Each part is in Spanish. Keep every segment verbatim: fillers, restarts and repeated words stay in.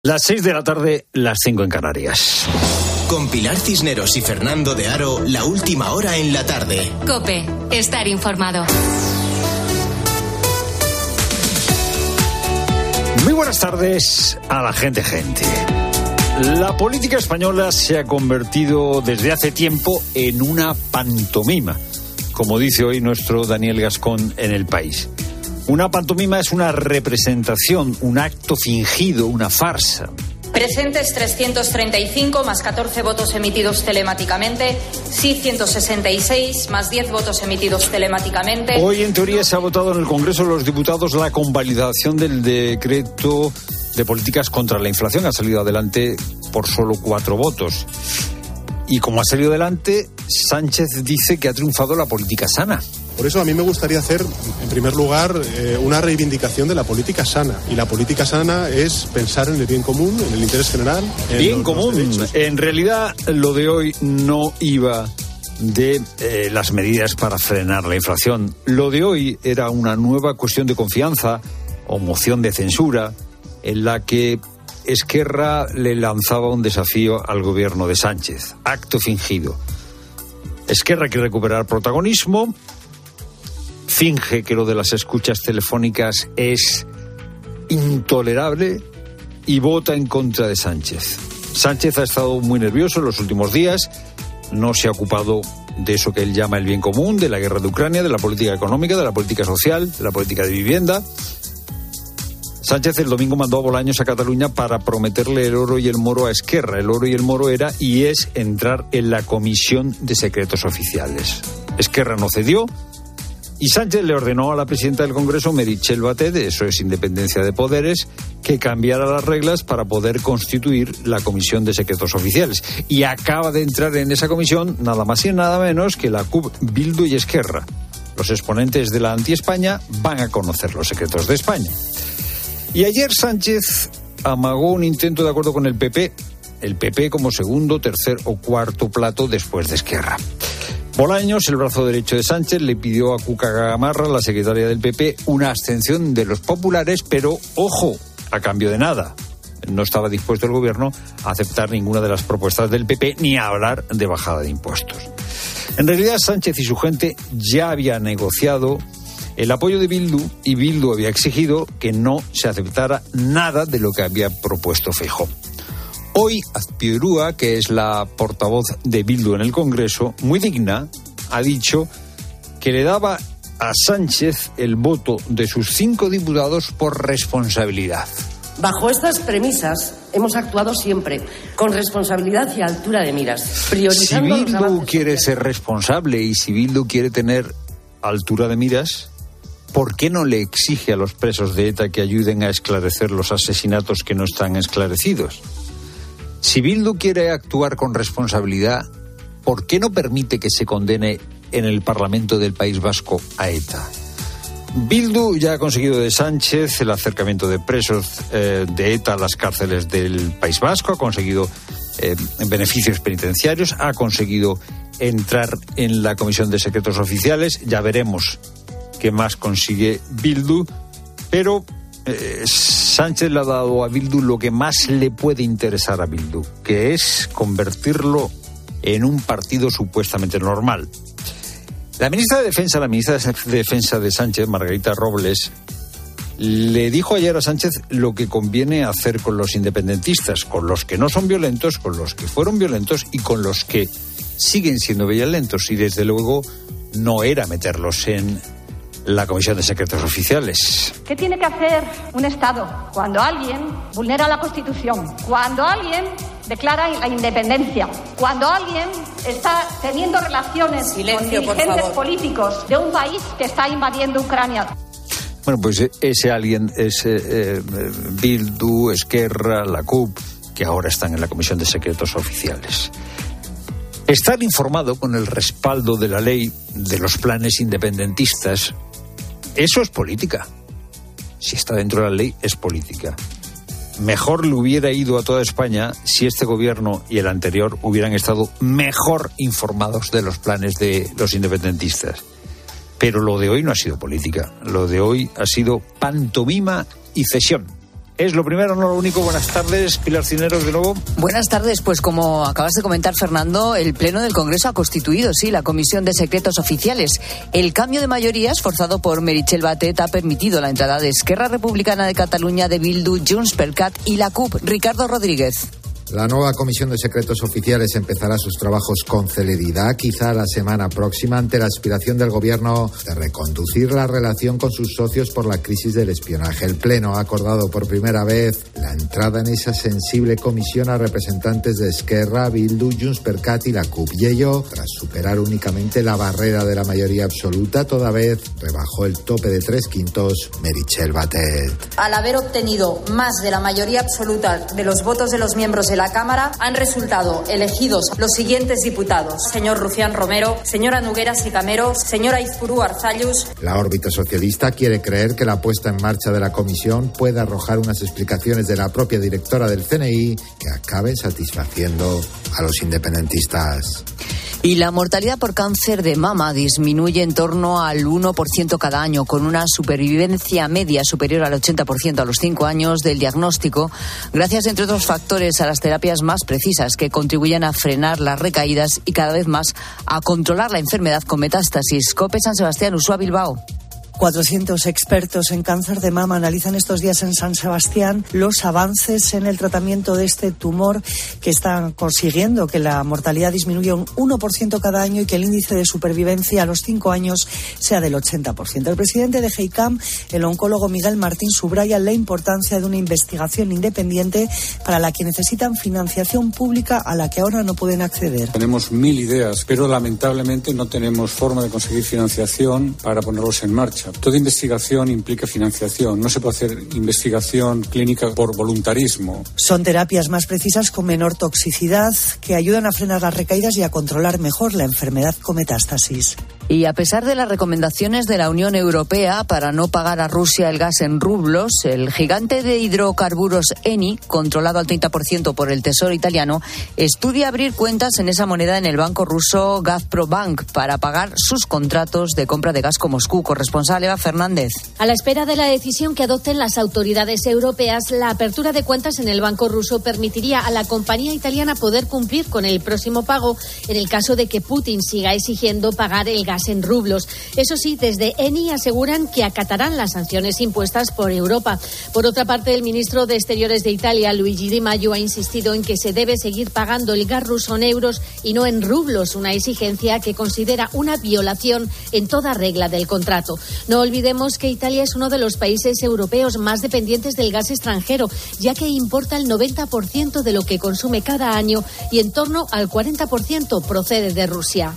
Las seis de la tarde, las cinco en Canarias. Con Pilar Cisneros y Fernando de Aro, la última hora en la tarde. COPE, estar informado. Muy buenas tardes a la gente, gente. La política española se ha convertido desde hace tiempo en una pantomima, como dice hoy nuestro Daniel Gascón en El País. Una pantomima es una representación, un acto fingido, una farsa. Presentes trescientos treinta y cinco más catorce votos emitidos telemáticamente, sí ciento sesenta y seis más diez votos emitidos telemáticamente. Hoy en teoría se ha votado en el Congreso de los Diputados la convalidación del decreto de políticas contra la inflación. Ha salido adelante por solo cuatro votos. Y como ha salido adelante, Sánchez dice que ha triunfado la política sana. Por eso a mí me gustaría hacer, en primer lugar, eh, una reivindicación de la política sana. Y la política sana es pensar en el bien común, en el interés general. En bien los, común. Los en realidad, lo de hoy no iba de eh, las medidas para frenar la inflación. Lo de hoy era una nueva cuestión de confianza o moción de censura en la que Esquerra le lanzaba un desafío al gobierno de Sánchez. Acto fingido. Esquerra quiere recuperar protagonismo. Finge que lo de las escuchas telefónicas es intolerable y vota en contra de Sánchez. Sánchez ha estado muy nervioso en los últimos días, no se ha ocupado de eso que él llama el bien común, de la guerra de Ucrania, de la política económica, de la política social, de la política de vivienda. Sánchez el domingo mandó a Bolaños a Cataluña para prometerle el oro y el moro a Esquerra. El oro y el moro era y es entrar en la Comisión de Secretos Oficiales. Esquerra no cedió. Y Sánchez le ordenó a la presidenta del Congreso, Meritxell Batet, eso es independencia de poderes, que cambiara las reglas para poder constituir la Comisión de Secretos Oficiales. Y acaba de entrar en esa comisión nada más y nada menos que la C U P, Bildu y Esquerra. Los exponentes de la anti-España van a conocer los secretos de España. Y ayer Sánchez amagó un intento de acuerdo con el P P, el P P como segundo, tercer o cuarto plato después de Esquerra. Bolaños, el brazo derecho de Sánchez, le pidió a Cuca Gamarra, la secretaria del P P, una abstención de los populares, pero, ojo, a cambio de nada. No estaba dispuesto el gobierno a aceptar ninguna de las propuestas del P P ni a hablar de bajada de impuestos. En realidad, Sánchez y su gente ya habían negociado el apoyo de Bildu y Bildu había exigido que no se aceptara nada de lo que había propuesto Feijóo. Hoy, Azpidurúa, que es la portavoz de Bildu en el Congreso, muy digna, ha dicho que le daba a Sánchez el voto de sus cinco diputados por responsabilidad. Bajo estas premisas hemos actuado siempre con responsabilidad y altura de miras, priorizando. Si Bildu quiere ser responsable y si Bildu quiere tener altura de miras, ¿por qué no le exige a los presos de ETA que ayuden a esclarecer los asesinatos que no están esclarecidos? Si Bildu quiere actuar con responsabilidad, ¿por qué no permite que se condene en el Parlamento del País Vasco a ETA? Bildu ya ha conseguido de Sánchez el acercamiento de presos eh, de ETA a las cárceles del País Vasco, ha conseguido eh, beneficios penitenciarios, ha conseguido entrar en la Comisión de Secretos Oficiales. Ya veremos qué más consigue Bildu, pero Eh, Sánchez le ha dado a Bildu lo que más le puede interesar a Bildu, que es convertirlo en un partido supuestamente normal. La ministra de Defensa, la ministra de Defensa de Sánchez, Margarita Robles, le dijo ayer a Sánchez lo que conviene hacer con los independentistas, con los que no son violentos, con los que fueron violentos y con los que siguen siendo violentos. Y desde luego no era meterlos en la Comisión de Secretos Oficiales. ¿Qué tiene que hacer un Estado cuando alguien vulnera la Constitución, cuando alguien declara la independencia, cuando alguien está teniendo relaciones Silencio, con dirigentes políticos de un país que está invadiendo Ucrania? Bueno, pues ese alguien es eh, Bildu, Esquerra, la C U P, que ahora están en la Comisión de Secretos Oficiales. Estar informado con el respaldo de la ley de los planes independentistas, eso es política. Si está dentro de la ley, es política. Mejor le hubiera ido a toda España si este gobierno y el anterior hubieran estado mejor informados de los planes de los independentistas. Pero lo de hoy no ha sido política. Lo de hoy ha sido pantomima y cesión. Es lo primero, no lo único. Buenas tardes, Pilar Cisneros, de nuevo. Buenas tardes. Pues como acabas de comentar, Fernando, el Pleno del Congreso ha constituido, sí, la Comisión de Secretos Oficiales. El cambio de mayorías, forzado por Meritxell Batet, ha permitido la entrada de Esquerra Republicana de Cataluña, de Bildu, Junts per Cat y la C U P. Ricardo Rodríguez. La nueva Comisión de Secretos Oficiales empezará sus trabajos con celeridad, quizá la semana próxima, ante la aspiración del Gobierno de reconducir la relación con sus socios por la crisis del espionaje. El Pleno ha acordado por primera vez la entrada en esa sensible comisión a representantes de Esquerra, Bildu, Junts per Cat y la C U P. Y ello tras superar únicamente la barrera de la mayoría absoluta, toda vez rebajó el tope de tres quintos Meritxell Batet. Al haber obtenido más de la mayoría absoluta de los votos de los miembros de la Cámara, han resultado elegidos los siguientes diputados: señor Rufián Romero, señora Nogueras y Camero, señora Izpuru Arzallus. La órbita socialista quiere creer que la puesta en marcha de la comisión puede arrojar unas explicaciones de la propia directora del C N I que acaben satisfaciendo a los independentistas. Y la mortalidad por cáncer de mama disminuye en torno al uno por ciento cada año, con una supervivencia media superior al ochenta por ciento a los cinco años del diagnóstico, gracias, entre otros factores, a las terapias más precisas que contribuyen a frenar las recaídas y cada vez más a controlar la enfermedad con metástasis. COPE San Sebastián, Uxue Bilbao. cuatrocientos expertos en cáncer de mama analizan estos días en San Sebastián los avances en el tratamiento de este tumor, que están consiguiendo que la mortalidad disminuya un uno por ciento cada año y que el índice de supervivencia a los cinco años sea del ochenta por ciento. El presidente de GEICAM, el oncólogo Miguel Martín, subraya la importancia de una investigación independiente para la que necesitan financiación pública a la que ahora no pueden acceder. Tenemos mil ideas, pero lamentablemente no tenemos forma de conseguir financiación para ponerlos en marcha. Toda investigación implica financiación. No se puede hacer investigación clínica por voluntarismo. Son terapias más precisas con menor toxicidad que ayudan a frenar las recaídas y a controlar mejor la enfermedad con metástasis. Y a pesar de las recomendaciones de la Unión Europea para no pagar a Rusia el gas en rublos, el gigante de hidrocarburos Eni, controlado al treinta por ciento por el Tesoro italiano, estudia abrir cuentas en esa moneda en el banco ruso Gazprombank para pagar sus contratos de compra de gas con Moscú. Corresponsal Eva Fernández. A la espera de la decisión que adopten las autoridades europeas, la apertura de cuentas en el banco ruso permitiría a la compañía italiana poder cumplir con el próximo pago en el caso de que Putin siga exigiendo pagar el gas en rublos. Eso sí, desde Eni aseguran que acatarán las sanciones impuestas por Europa. Por otra parte, el ministro de Exteriores de Italia, Luigi Di Maio, ha insistido en que se debe seguir pagando el gas ruso en euros y no en rublos, una exigencia que considera una violación en toda regla del contrato. No olvidemos que Italia es uno de los países europeos más dependientes del gas extranjero, ya que importa el noventa por ciento de lo que consume cada año y en torno al cuarenta por ciento procede de Rusia.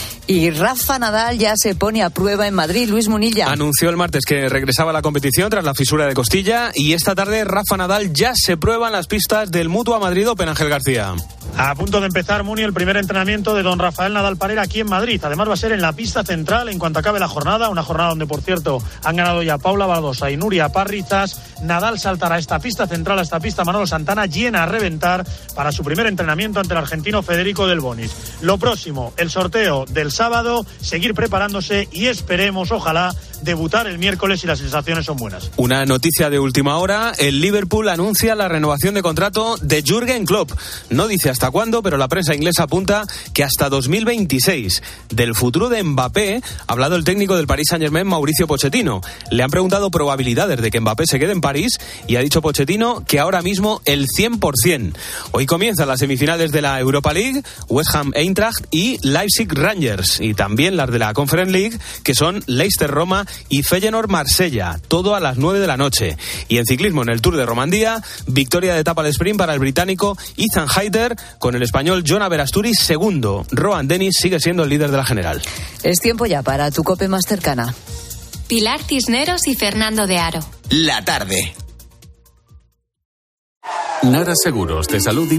Y Rafa Nadal ya se pone a prueba en Madrid. Luis Munilla. Anunció el martes que regresaba a la competición tras la fisura de costilla y esta tarde Rafa Nadal ya se prueba en las pistas del Mutua Madrid Open. Ángel García. A punto de empezar, Muni, el primer entrenamiento de don Rafael Nadal Parera aquí en Madrid. Además va a ser en la pista central en cuanto acabe la jornada, una jornada donde, por cierto, han ganado ya Paula Badosa y Nuria Parrizas. Nadal saltará a esta pista central, a esta pista Manolo Santana, llena a reventar para su primer entrenamiento ante el argentino Federico Del Bonis. Lo próximo, el sorteo del sábado, seguir preparándose y esperemos, ojalá, debutar el miércoles si las sensaciones son buenas. Una noticia de última hora, el Liverpool anuncia la renovación de contrato de Jürgen Klopp. No dice hasta cuándo, pero la prensa inglesa apunta que hasta dos mil veintiséis. Del futuro de Mbappé ha hablado el técnico del Paris Saint-Germain, Mauricio Pochettino. Le han preguntado probabilidades de que Mbappé se quede en París y ha dicho Pochettino que ahora mismo el cien por ciento. Hoy comienzan las semifinales de la Europa League, West Ham Eintracht y Leipzig Rangers, y también las de la Conference League, que son Leicester Roma y Feyenoord Marsella, todo a las nueve de la noche. Y en ciclismo, en el Tour de Romandía, victoria de etapa al sprint para el británico Ethan Hayter, con el español Jona Verasturi segundo. Rohan Dennis sigue siendo el líder de la general. Es tiempo ya para tu COPE más cercana. Pilar Cisneros y Fernando de Aro. La tarde. Nara Seguros de Salud y Vida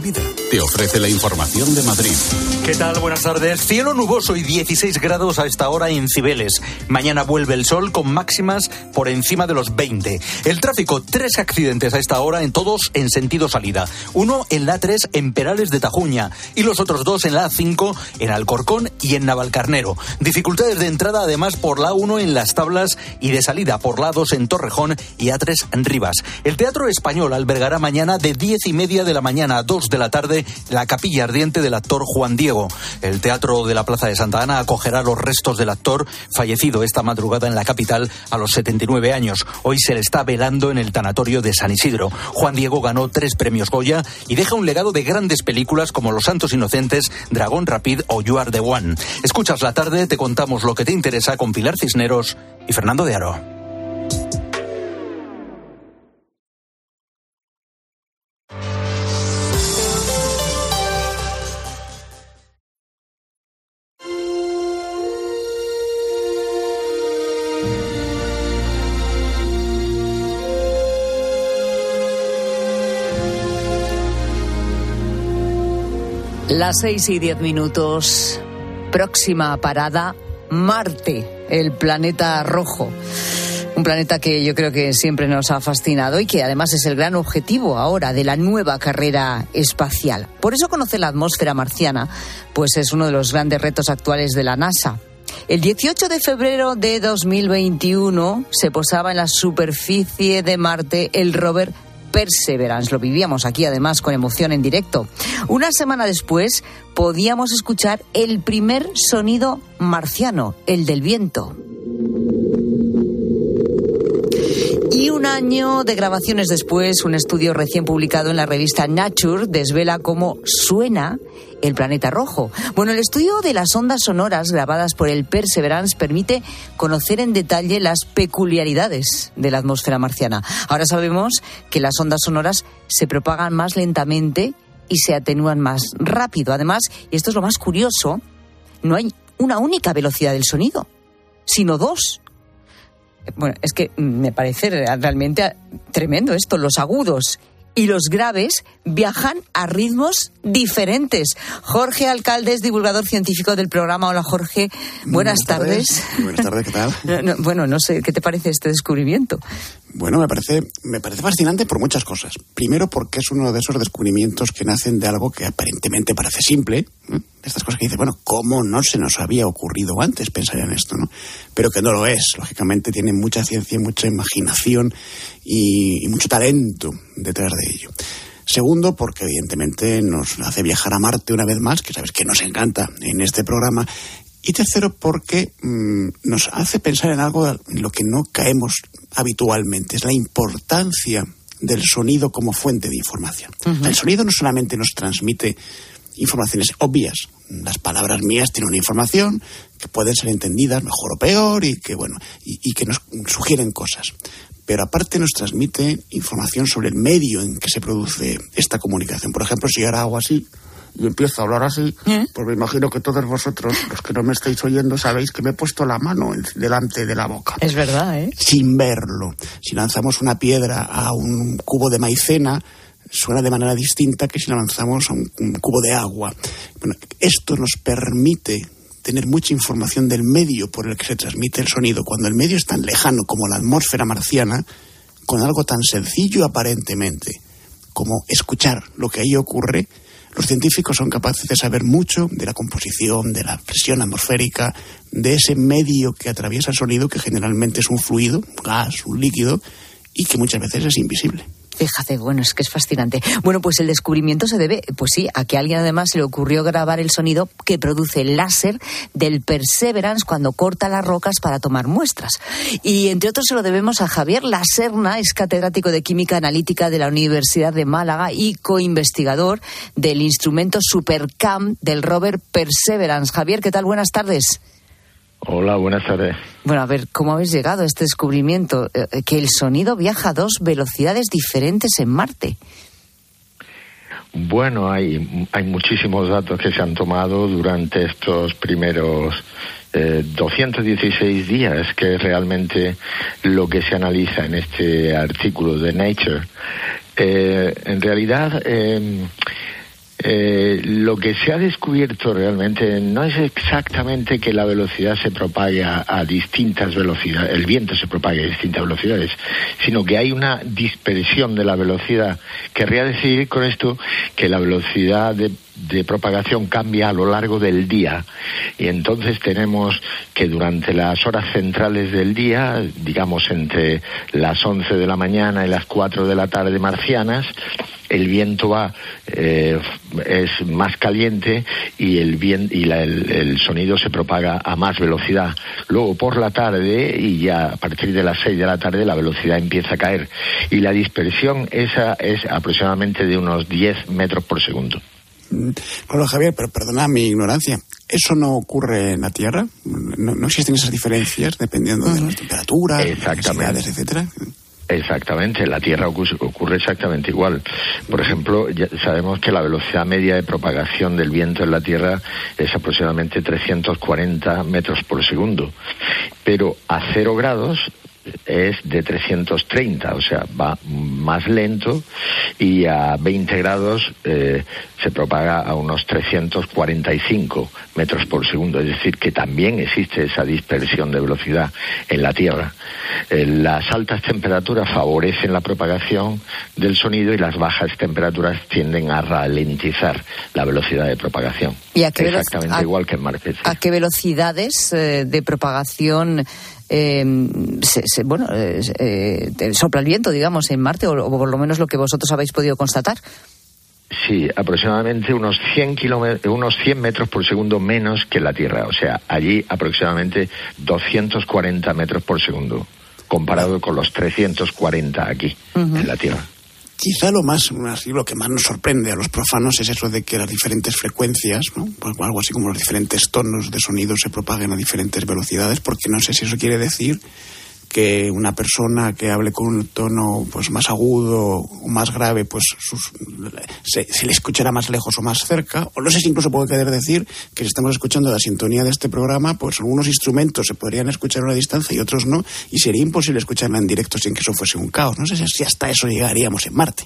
te ofrece la información de Madrid. ¿Qué tal? Buenas tardes. Cielo nuboso y dieciséis grados a esta hora en Cibeles. Mañana vuelve el sol con máximas por encima de los veinte. El tráfico, tres accidentes a esta hora, en todos en sentido salida. Uno en la A tres en Perales de Tajuña y los otros dos en la A cinco en Alcorcón y en Navalcarnero. Dificultades de entrada además por la A uno en Las Tablas y de salida por la A dos en Torrejón y A tres en Rivas. El Teatro Español albergará mañana de diez y media de la mañana a dos de la tarde la capilla ardiente del actor Juan Diego. El Teatro de la Plaza de Santa Ana acogerá los restos del actor fallecido esta madrugada en la capital a los setenta y nueve años. Hoy se le está velando en el tanatorio de San Isidro. Juan Diego ganó tres premios Goya y deja un legado de grandes películas como Los Santos Inocentes, Dragón Rapid o You Are the One. Escuchas La Tarde, te contamos lo que te interesa con Pilar Cisneros y Fernando de Aro. Las seis y diez minutos. Próxima parada, Marte, el planeta rojo. Un planeta que yo creo que siempre nos ha fascinado y que además es el gran objetivo ahora de la nueva carrera espacial. Por eso conocer la atmósfera marciana, pues es uno de los grandes retos actuales de la NASA. El dieciocho de febrero de dos mil veintiuno se posaba en la superficie de Marte el rover Perseverance. Lo vivíamos aquí además con emoción en directo. Una semana después podíamos escuchar el primer sonido marciano, el del viento. Y un año de grabaciones después, un estudio recién publicado en la revista Nature desvela cómo suena el planeta rojo. Bueno, el estudio de las ondas sonoras grabadas por el Perseverance permite conocer en detalle las peculiaridades de la atmósfera marciana. Ahora sabemos que las ondas sonoras se propagan más lentamente y se atenúan más rápido. Además, y esto es lo más curioso, no hay una única velocidad del sonido, sino dos. Bueno, es que me parece realmente tremendo esto. Los agudos y los graves viajan a ritmos diferentes. Jorge Alcalde es divulgador científico del programa. Hola, Jorge. Buenas, Buenas tardes. tardes. Buenas tardes, ¿qué tal? No, no, bueno, no sé, ¿qué te parece este descubrimiento? Bueno, me parece, me parece fascinante por muchas cosas. Primero, porque es uno de esos descubrimientos que nacen de algo que aparentemente parece simple. ¿eh? Estas cosas que dices, bueno, ¿cómo no se nos había ocurrido antes pensar en esto, no? Pero que no lo es. Lógicamente tiene mucha ciencia, mucha imaginación y, y mucho talento detrás de ello. Segundo, porque evidentemente nos hace viajar a Marte una vez más, que sabes que nos encanta en este programa. Y tercero, porque mmm, nos hace pensar en algo en lo que no caemos habitualmente, es la importancia del sonido como fuente de información. Uh-huh. El sonido no solamente nos transmite informaciones obvias, las palabras mías tienen una información que pueden ser entendidas mejor o peor y que, bueno, y, y que nos sugieren cosas. Pero aparte nos transmite información sobre el medio en que se produce esta comunicación. Por ejemplo, si ahora hago así y empiezo a hablar así, ¿Eh? pues me imagino que todos vosotros, los que no me estáis oyendo, sabéis que me he puesto la mano delante de la boca. Es verdad, ¿eh? Sin verlo. Si lanzamos una piedra a un cubo de maicena, suena de manera distinta que si la lanzamos a un, un cubo de agua. Bueno, esto nos permite tener mucha información del medio por el que se transmite el sonido. Cuando el medio es tan lejano como la atmósfera marciana, con algo tan sencillo aparentemente como escuchar lo que ahí ocurre, los científicos son capaces de saber mucho de la composición, de la presión atmosférica, de ese medio que atraviesa el sonido, que generalmente es un fluido, un gas, un líquido, y que muchas veces es invisible. Fíjate, bueno, es que es fascinante. Bueno, pues el descubrimiento se debe, pues sí, a que a alguien además se le ocurrió grabar el sonido que produce el láser del Perseverance cuando corta las rocas para tomar muestras. Y entre otros se lo debemos a Javier Laserna, es catedrático de Química Analítica de la Universidad de Málaga y coinvestigador del instrumento SuperCam del rover Perseverance. Javier, ¿qué tal? Buenas tardes. Hola, buenas tardes. Bueno, a ver, ¿cómo habéis llegado a este descubrimiento? Eh, que el sonido viaja a dos velocidades diferentes en Marte. Bueno, hay, hay muchísimos datos que se han tomado durante estos primeros eh, doscientos dieciséis días, que es realmente lo que se analiza en este artículo de Nature. Eh, en realidad, eh, Eh, lo que se ha descubierto realmente no es exactamente que la velocidad se propague a, a distintas velocidades, el viento se propague a distintas velocidades, sino que hay una dispersión de la velocidad. Querría decir con esto que la velocidad de de propagación cambia a lo largo del día, y entonces tenemos que durante las horas centrales del día, digamos entre las once de la mañana y las cuatro de la tarde marcianas, el viento va eh, es más caliente y el vien- y la, el, el sonido se propaga a más velocidad. Luego por la tarde, y ya a partir de las seis de la tarde, la velocidad empieza a caer y la dispersión esa es aproximadamente de unos diez metros por segundo. Hola Javier, pero perdona mi ignorancia. ¿Eso no ocurre en la Tierra? ¿No, no existen esas diferencias dependiendo uh-huh. de las temperaturas, necesidades, etcétera? Exactamente, en la Tierra ocurre, ocurre exactamente igual. Por ejemplo, ya sabemos que la velocidad media de propagación del viento en la Tierra es aproximadamente trescientos cuarenta metros por segundo, pero a cero grados es de trescientos treinta, o sea, va más lento, y a veinte grados eh, se propaga a unos trescientos cuarenta y cinco metros por segundo, es decir, que también existe esa dispersión de velocidad en la Tierra. Eh, las altas temperaturas favorecen la propagación del sonido y las bajas temperaturas tienden a ralentizar la velocidad de propagación. ¿Y a qué Exactamente velo- a, igual que en Marte. ¿A qué velocidades eh, de propagación Eh, se, se, bueno, eh, eh, sopla el viento, digamos, en Marte, o, o por lo menos lo que vosotros habéis podido constatar? Sí, aproximadamente unos cien kilómetros, unos cien metros por segundo menos que en la Tierra. O sea, allí aproximadamente doscientos cuarenta metros por segundo, comparado con los trescientos cuarenta aquí, uh-huh. en la Tierra. Quizá lo más, así, lo que más nos sorprende a los profanos es eso de que las diferentes frecuencias, ¿no? Algo así como los diferentes tonos de sonido se propaguen a diferentes velocidades, porque no sé si eso quiere decir que una persona que hable con un tono pues más agudo o más grave, pues sus, se, se le escuchará más lejos o más cerca, o no sé si incluso puede querer decir que si estamos escuchando la sintonía de este programa, pues algunos instrumentos se podrían escuchar a una distancia y otros no, y sería imposible escucharla en directo sin que eso fuese un caos. No sé si hasta eso llegaríamos en Marte.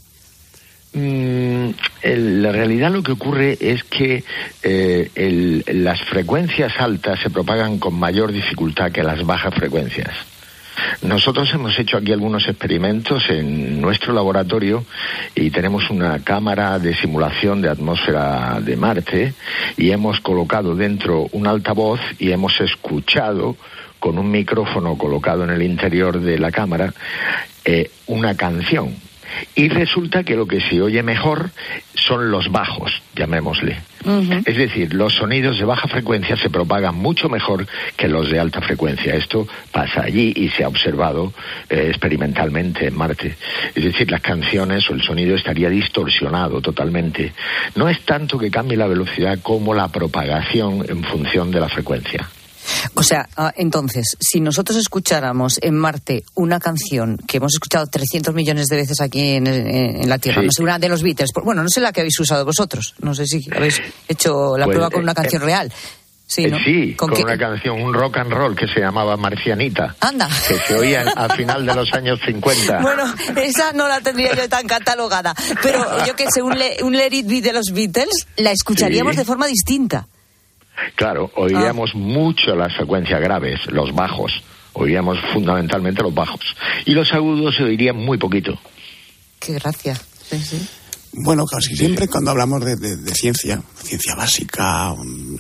Mm, el, la realidad lo que ocurre es que eh, el, las frecuencias altas se propagan con mayor dificultad que las bajas frecuencias. Nosotros hemos hecho aquí algunos experimentos en nuestro laboratorio y tenemos una cámara de simulación de atmósfera de Marte y hemos colocado dentro un altavoz y hemos escuchado con un micrófono colocado en el interior de la cámara eh, una canción. Y resulta que lo que se oye mejor son los bajos, llamémosle. Uh-huh. Es decir, los sonidos de baja frecuencia se propagan mucho mejor que los de alta frecuencia. Esto pasa allí y se ha observado eh, experimentalmente en Marte. Es decir, las canciones o el sonido estaría distorsionado totalmente. No es tanto que cambie la velocidad como la propagación en función de la frecuencia. O sea, entonces, si nosotros escucháramos en Marte una canción que hemos escuchado trescientos millones de veces aquí en, en, en la Tierra, sí. no sé, una de los Beatles, bueno, no sé la que habéis usado vosotros, no sé si habéis hecho la pues, prueba con una canción eh, real. Sí, ¿no? sí con, con una canción, un rock and roll que se llamaba Marcianita. Anda. Que se oía a final de los años cincuenta. Bueno, esa no la tendría yo tan catalogada, pero yo que sé, un, le, un Let It Be de los Beatles la escucharíamos sí. de forma distinta. Claro, oiríamos ah. mucho las frecuencias graves, los bajos. Oiríamos fundamentalmente los bajos. Y los agudos se oirían muy poquito. Qué gracia. Sí, sí. Bueno, casi siempre cuando hablamos de, de, de ciencia, ciencia básica,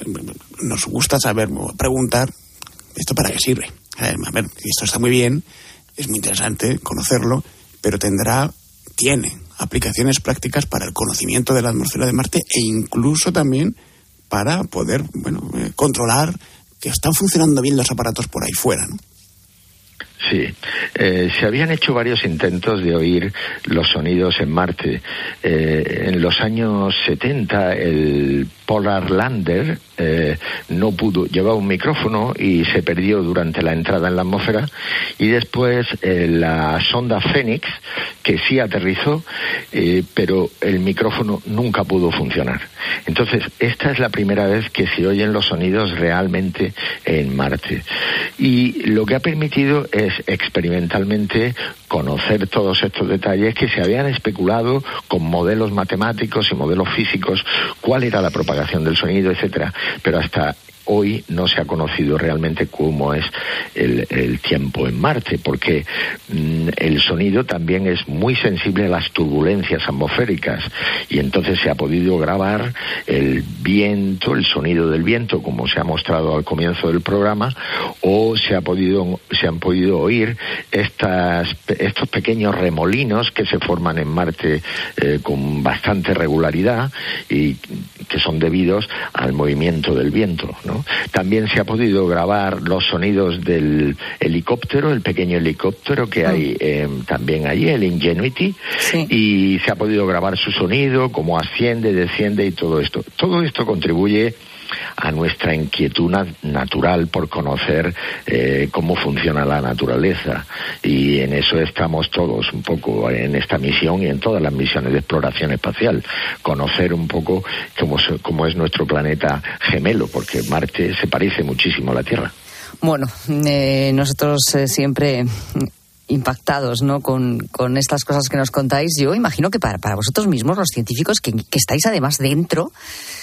nos gusta saber, preguntar, ¿esto para qué sirve? A ver, esto está muy bien, es muy interesante conocerlo, pero tendrá, tiene aplicaciones prácticas para el conocimiento de la atmósfera de Marte e incluso también para poder, bueno, eh, controlar que están funcionando bien los aparatos por ahí fuera, ¿no? Sí, eh, se habían hecho varios intentos de oír los sonidos en Marte. Eh, en los años setenta el Polar Lander eh, no pudo, llevaba un micrófono y se perdió durante la entrada en la atmósfera, y después eh, la sonda Phoenix, que sí aterrizó, eh, pero el micrófono nunca pudo funcionar. Entonces, esta es la primera vez que se oyen los sonidos realmente en Marte. Y lo que ha permitido es pues experimentalmente conocer todos estos detalles que se habían especulado con modelos matemáticos y modelos físicos, cuál era la propagación del sonido, etcétera, pero hasta hoy no se ha conocido realmente cómo es el, el tiempo en Marte, porque mmm, el sonido también es muy sensible a las turbulencias atmosféricas, y entonces se ha podido grabar el viento, el sonido del viento, como se ha mostrado al comienzo del programa, o se ha podido se han podido oír estas estos pequeños remolinos que se forman en Marte eh, con bastante regularidad y que son debidos al movimiento del viento, ¿no? También se ha podido grabar los sonidos del helicóptero, el pequeño helicóptero que hay eh, también allí, el Ingenuity, sí. Y se ha podido grabar su sonido, cómo asciende, desciende y todo esto. Todo esto contribuye a nuestra inquietud natural por conocer eh, cómo funciona la naturaleza, y en eso estamos todos un poco en esta misión y en todas las misiones de exploración espacial, conocer un poco cómo, cómo es nuestro planeta gemelo, porque Marte se parece muchísimo a la Tierra. Bueno, eh, nosotros eh, siempre impactados, ¿no?, con, con estas cosas que nos contáis. Yo imagino que para, para vosotros mismos, los científicos que, que estáis además dentro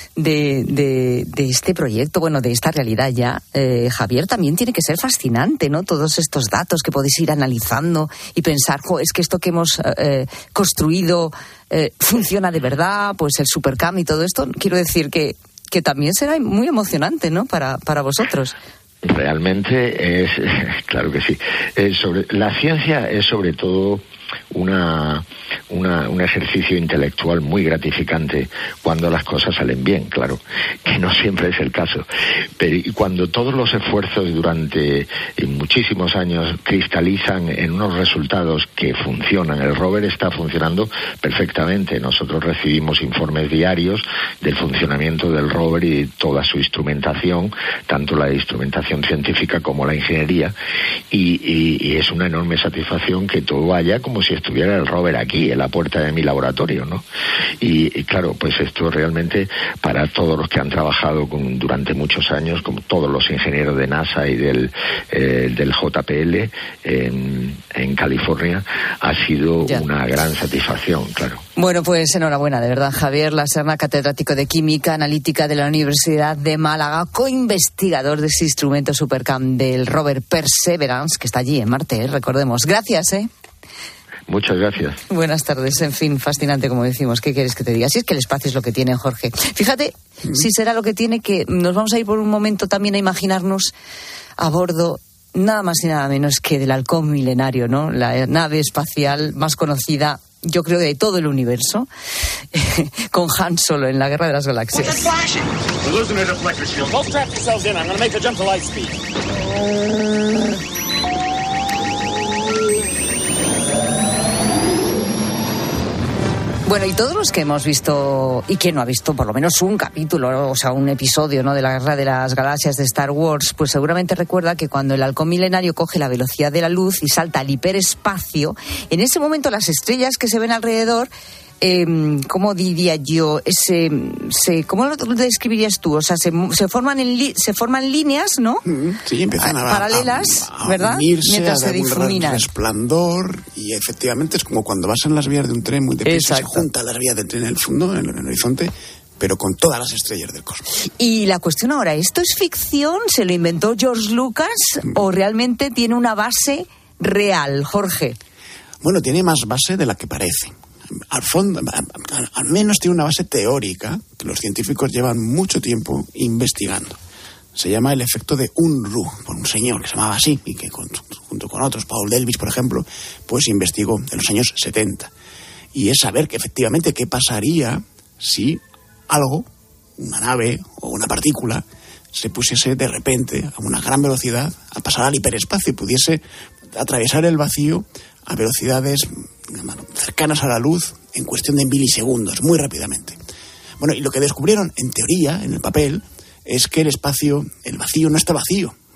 de, de, de este proyecto, bueno, de esta realidad ya, eh, Javier, también tiene que ser fascinante, ¿no?, todos estos datos que podéis ir analizando y pensar, jo, es que esto que hemos eh, construido eh, funciona de verdad, pues el Supercam y todo esto. Quiero decir que, que también será muy emocionante, ¿no?, para, para vosotros. Realmente es, claro que sí. Es sobre, la ciencia es sobre todo una, una un ejercicio intelectual muy gratificante cuando las cosas salen bien, claro, que no siempre es el caso. Pero y cuando todos los esfuerzos durante muchísimos años cristalizan en unos resultados que funcionan, el rover está funcionando perfectamente. Nosotros recibimos informes diarios del funcionamiento del rover y toda su instrumentación, tanto la instrumentación científica como la ingeniería, y, y, y es una enorme satisfacción que todo vaya como si estuviera el rover aquí, en la puerta de mi laboratorio, ¿no? Y, y claro, pues esto realmente para todos los que han trabajado con, durante muchos años, como todos los ingenieros de NASA y del, eh, del J P L en, en California, ha sido ya una gran satisfacción, claro. Bueno, pues enhorabuena, de verdad, Javier Laserna, catedrático de Química Analítica de la Universidad de Málaga, coinvestigador de ese instrumento Supercam del rover Perseverance, que está allí en Marte, ¿eh? Recordemos. Gracias, ¿eh? Muchas gracias. Buenas tardes. En fin, fascinante, como decimos. ¿Qué quieres que te diga? Si es que el espacio es lo que tiene, Jorge. Fíjate, mm. si será lo que tiene, que nos vamos a ir por un momento también a imaginarnos a bordo nada más y nada menos que del Halcón Milenario, ¿no? La nave espacial más conocida, yo creo, de todo el universo, con Han Solo en la Guerra de las Galaxias. Bueno, y todos los que hemos visto, y quien no ha visto por lo menos un capítulo, o sea, un episodio, ¿no?, de la Guerra de las Galaxias de Star Wars, pues seguramente recuerda que cuando el halcón milenario coge la velocidad de la luz y salta al hiperespacio, en ese momento las estrellas que se ven alrededor, eh, ¿cómo diría yo? Ese, se, ¿Cómo lo describirías tú? O sea, se, se, forman, en li, se forman líneas, ¿no? Sí, empiezan a, paralelas, a, a ¿verdad? unirse, mientras a se difuminan. Resplandor, y efectivamente es como cuando vas en las vías de un tren muy deprisa, se juntan las vías del tren en el fondo, en el, en el horizonte, pero con todas las estrellas del cosmos. Y la cuestión ahora, ¿esto es ficción? ¿Se lo inventó George Lucas mm. o realmente tiene una base real, Jorge? Bueno, tiene más base de la que parece. Al fondo, al, al menos tiene una base teórica que los científicos llevan mucho tiempo investigando. Se llama el efecto de Unruh, por un señor que se llamaba así, y que con, junto con otros, Paul Delvis, por ejemplo, pues investigó en los años setenta. Y es saber que efectivamente qué pasaría si algo, una nave o una partícula, se pusiese de repente a una gran velocidad a pasar al hiperespacio y pudiese atravesar el vacío a velocidades cercanas a la luz en cuestión de milisegundos, muy rápidamente. Bueno, y lo que descubrieron, en teoría, en el papel, es que el espacio, el vacío no está vacío. No,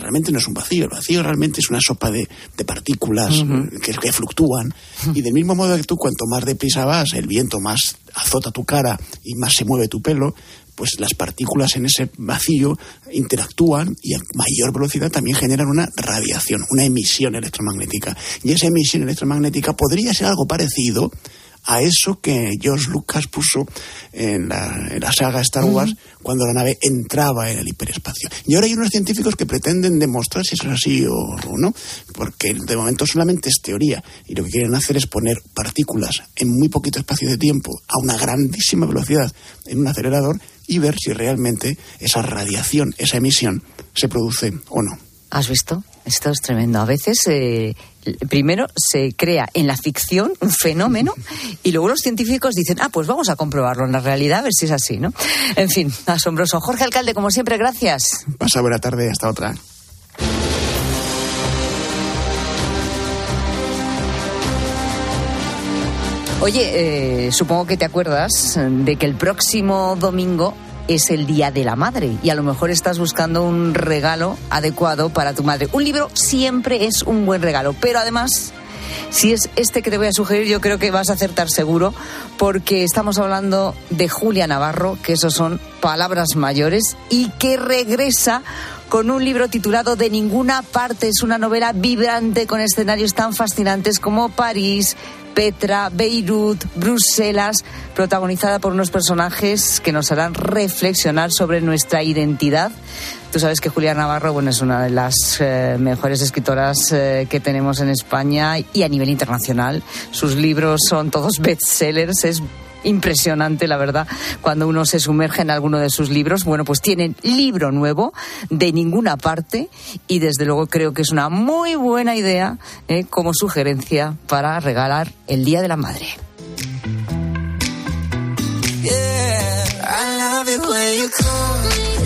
realmente no es un vacío. El vacío realmente es una sopa de, de partículas uh-huh. que, que fluctúan. Uh-huh. Y del mismo modo que tú, cuanto más deprisa vas, el viento más azota tu cara y más se mueve tu pelo, pues las partículas en ese vacío interactúan y a mayor velocidad también generan una radiación, una emisión electromagnética. Y esa emisión electromagnética podría ser algo parecido a eso que George Lucas puso en la, en la saga Star Wars uh-huh. cuando la nave entraba en el hiperespacio. Y ahora hay unos científicos que pretenden demostrar si eso es así o, o no, porque de momento solamente es teoría, y lo que quieren hacer es poner partículas en muy poquito espacio de tiempo a una grandísima velocidad en un acelerador y ver si realmente esa radiación, esa emisión, se produce o no. ¿Has visto? Esto es tremendo. A veces, eh, primero se crea en la ficción un fenómeno y luego los científicos dicen, ah, pues vamos a comprobarlo en la realidad, a ver si es así, ¿no? En fin, asombroso. Jorge Alcalde, como siempre, gracias. Pasa buena tarde, hasta otra. Oye, eh, supongo que te acuerdas de que el próximo domingo es el Día de la Madre y a lo mejor estás buscando un regalo adecuado para tu madre. Un libro siempre es un buen regalo, pero además, si es este que te voy a sugerir, yo creo que vas a acertar seguro, porque estamos hablando de Julia Navarro, que esos son palabras mayores, y que regresa con un libro titulado De ninguna parte. Es una novela vibrante con escenarios tan fascinantes como París, Petra, Beirut, Bruselas, protagonizada por unos personajes que nos harán reflexionar sobre nuestra identidad. Tú sabes que Julia Navarro, bueno, es una de las eh, mejores escritoras eh, que tenemos en España y a nivel internacional. Sus libros son todos bestsellers, es impresionante, la verdad, cuando uno se sumerge en alguno de sus libros. Bueno, pues tienen libro nuevo, De ninguna parte, y desde luego creo que es una muy buena idea eh, como sugerencia para regalar el Día de la Madre. Yeah, I love it when you call me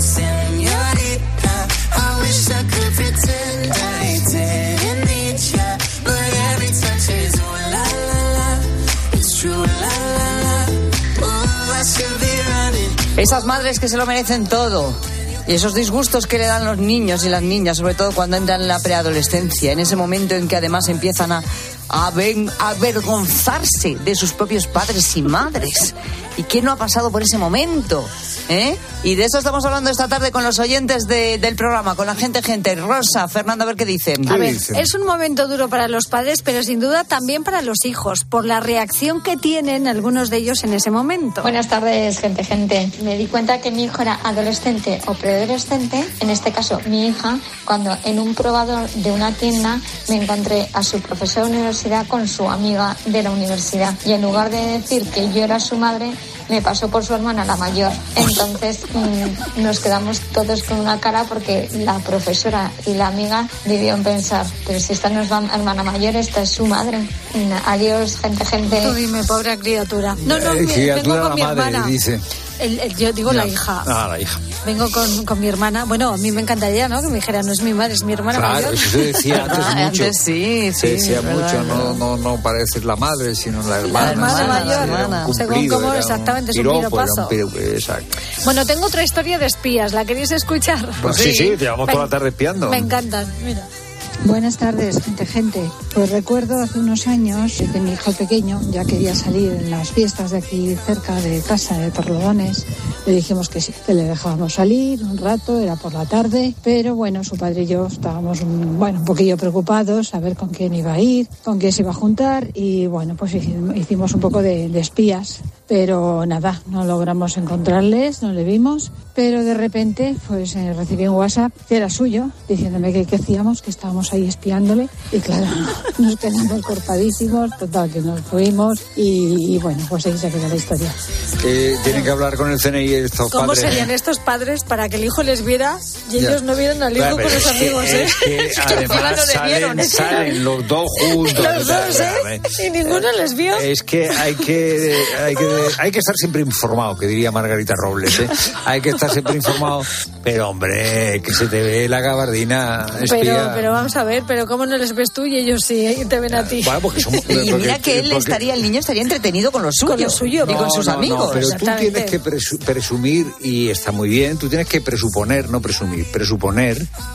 señorita. I wish I could pretend I didn't need ya, but every touch is ooh la la la. It's true, la la la. Ooh, I should be running. Esas madres que se lo merecen todo. Y esos disgustos que le dan los niños y las niñas, sobre todo cuando entran en la preadolescencia, en ese momento en que además empiezan a, a, ven, a avergonzarse de sus propios padres y madres. ¿Y quién no ha pasado por ese momento? ¿Eh? Y de eso estamos hablando esta tarde con los oyentes de, del programa, con la gente, gente. Rosa, Fernando, a ver qué dicen. A ver, es un momento duro para los padres, pero sin duda también para los hijos, por la reacción que tienen algunos de ellos en ese momento. Buenas tardes, gente, gente. Me di cuenta que mi hijo era adolescente o preadolescente, en este caso mi hija, cuando en un probador de una tienda me encontré a su profesora de universidad con su amiga de la universidad. Y en lugar de decir que yo era su madre, me pasó por su hermana, la mayor. Entonces mmm, nos quedamos todos con una cara porque la profesora y la amiga debían pensar, pero si esta no es la hermana mayor, esta es su madre. Mm, adiós, gente, gente. Tú dime, pobre criatura. No, no, eh, me, criatura vengo con mi madre, hermana. Dice. El, el, yo digo ya. La hija. Ah, la hija. Vengo con, con mi hermana. Bueno, a mí me encantaría, ¿no? Que me dijera, no es mi madre, es mi hermana claro, mayor. Eso se decía antes ah, mucho. Antes sí, sí. Se decía verdad, mucho, verdad. no, no, no pareces la madre, sino la hermana. La hermana sí, mayor, hermana. según cómo exactamente es un piropazo. Exacto. Bueno, tengo otra historia de espías, ¿la queréis escuchar? Pues sí, sí, te llevamos toda la tarde espiando. Me encantan, mira. Buenas tardes, gente, gente. Pues recuerdo hace unos años que mi hijo pequeño ya quería salir en las fiestas de aquí cerca de casa, de Torrelodones. Le dijimos que sí, que le dejábamos salir un rato, era por la tarde, pero bueno, su padre y yo estábamos bueno, un poquillo preocupados a ver con quién iba a ir, con quién se iba a juntar y bueno, pues hicimos un poco de, de espías. Pero nada, no logramos encontrarles, no le vimos, pero de repente pues eh, recibí un WhatsApp que era suyo, diciéndome que qué hacíamos, que estábamos ahí espiándole, y claro, nos quedamos cortadísimos, total, que nos fuimos, y, y bueno, pues ahí se quedó la historia. Eh, tienen que hablar con el C N I estos ¿Cómo padres. ¿Cómo serían estos padres para que el hijo les viera y ya. ellos no vieran al hijo claro, con los amigos, que, eh? Es que además no salen, vieron, ¿eh? salen los dos juntos. Los dos, ¿eh? Y ninguno les vio. Es que hay que... Hay que Hay que estar siempre informado, que diría Margarita Robles, ¿eh? Hay que estar siempre informado, pero hombre, que se te ve la gabardina espía. Pero, pero vamos a ver, pero ¿cómo no les ves tú y ellos sí te ven a ti? Bueno, porque somos, y porque, mira que él porque, estaría, el niño estaría entretenido con lo suyo, con lo suyo y no, con sus no, amigos. No, pero tú tienes que presumir, y está muy bien, tú tienes que presuponer, no presumir, presuponer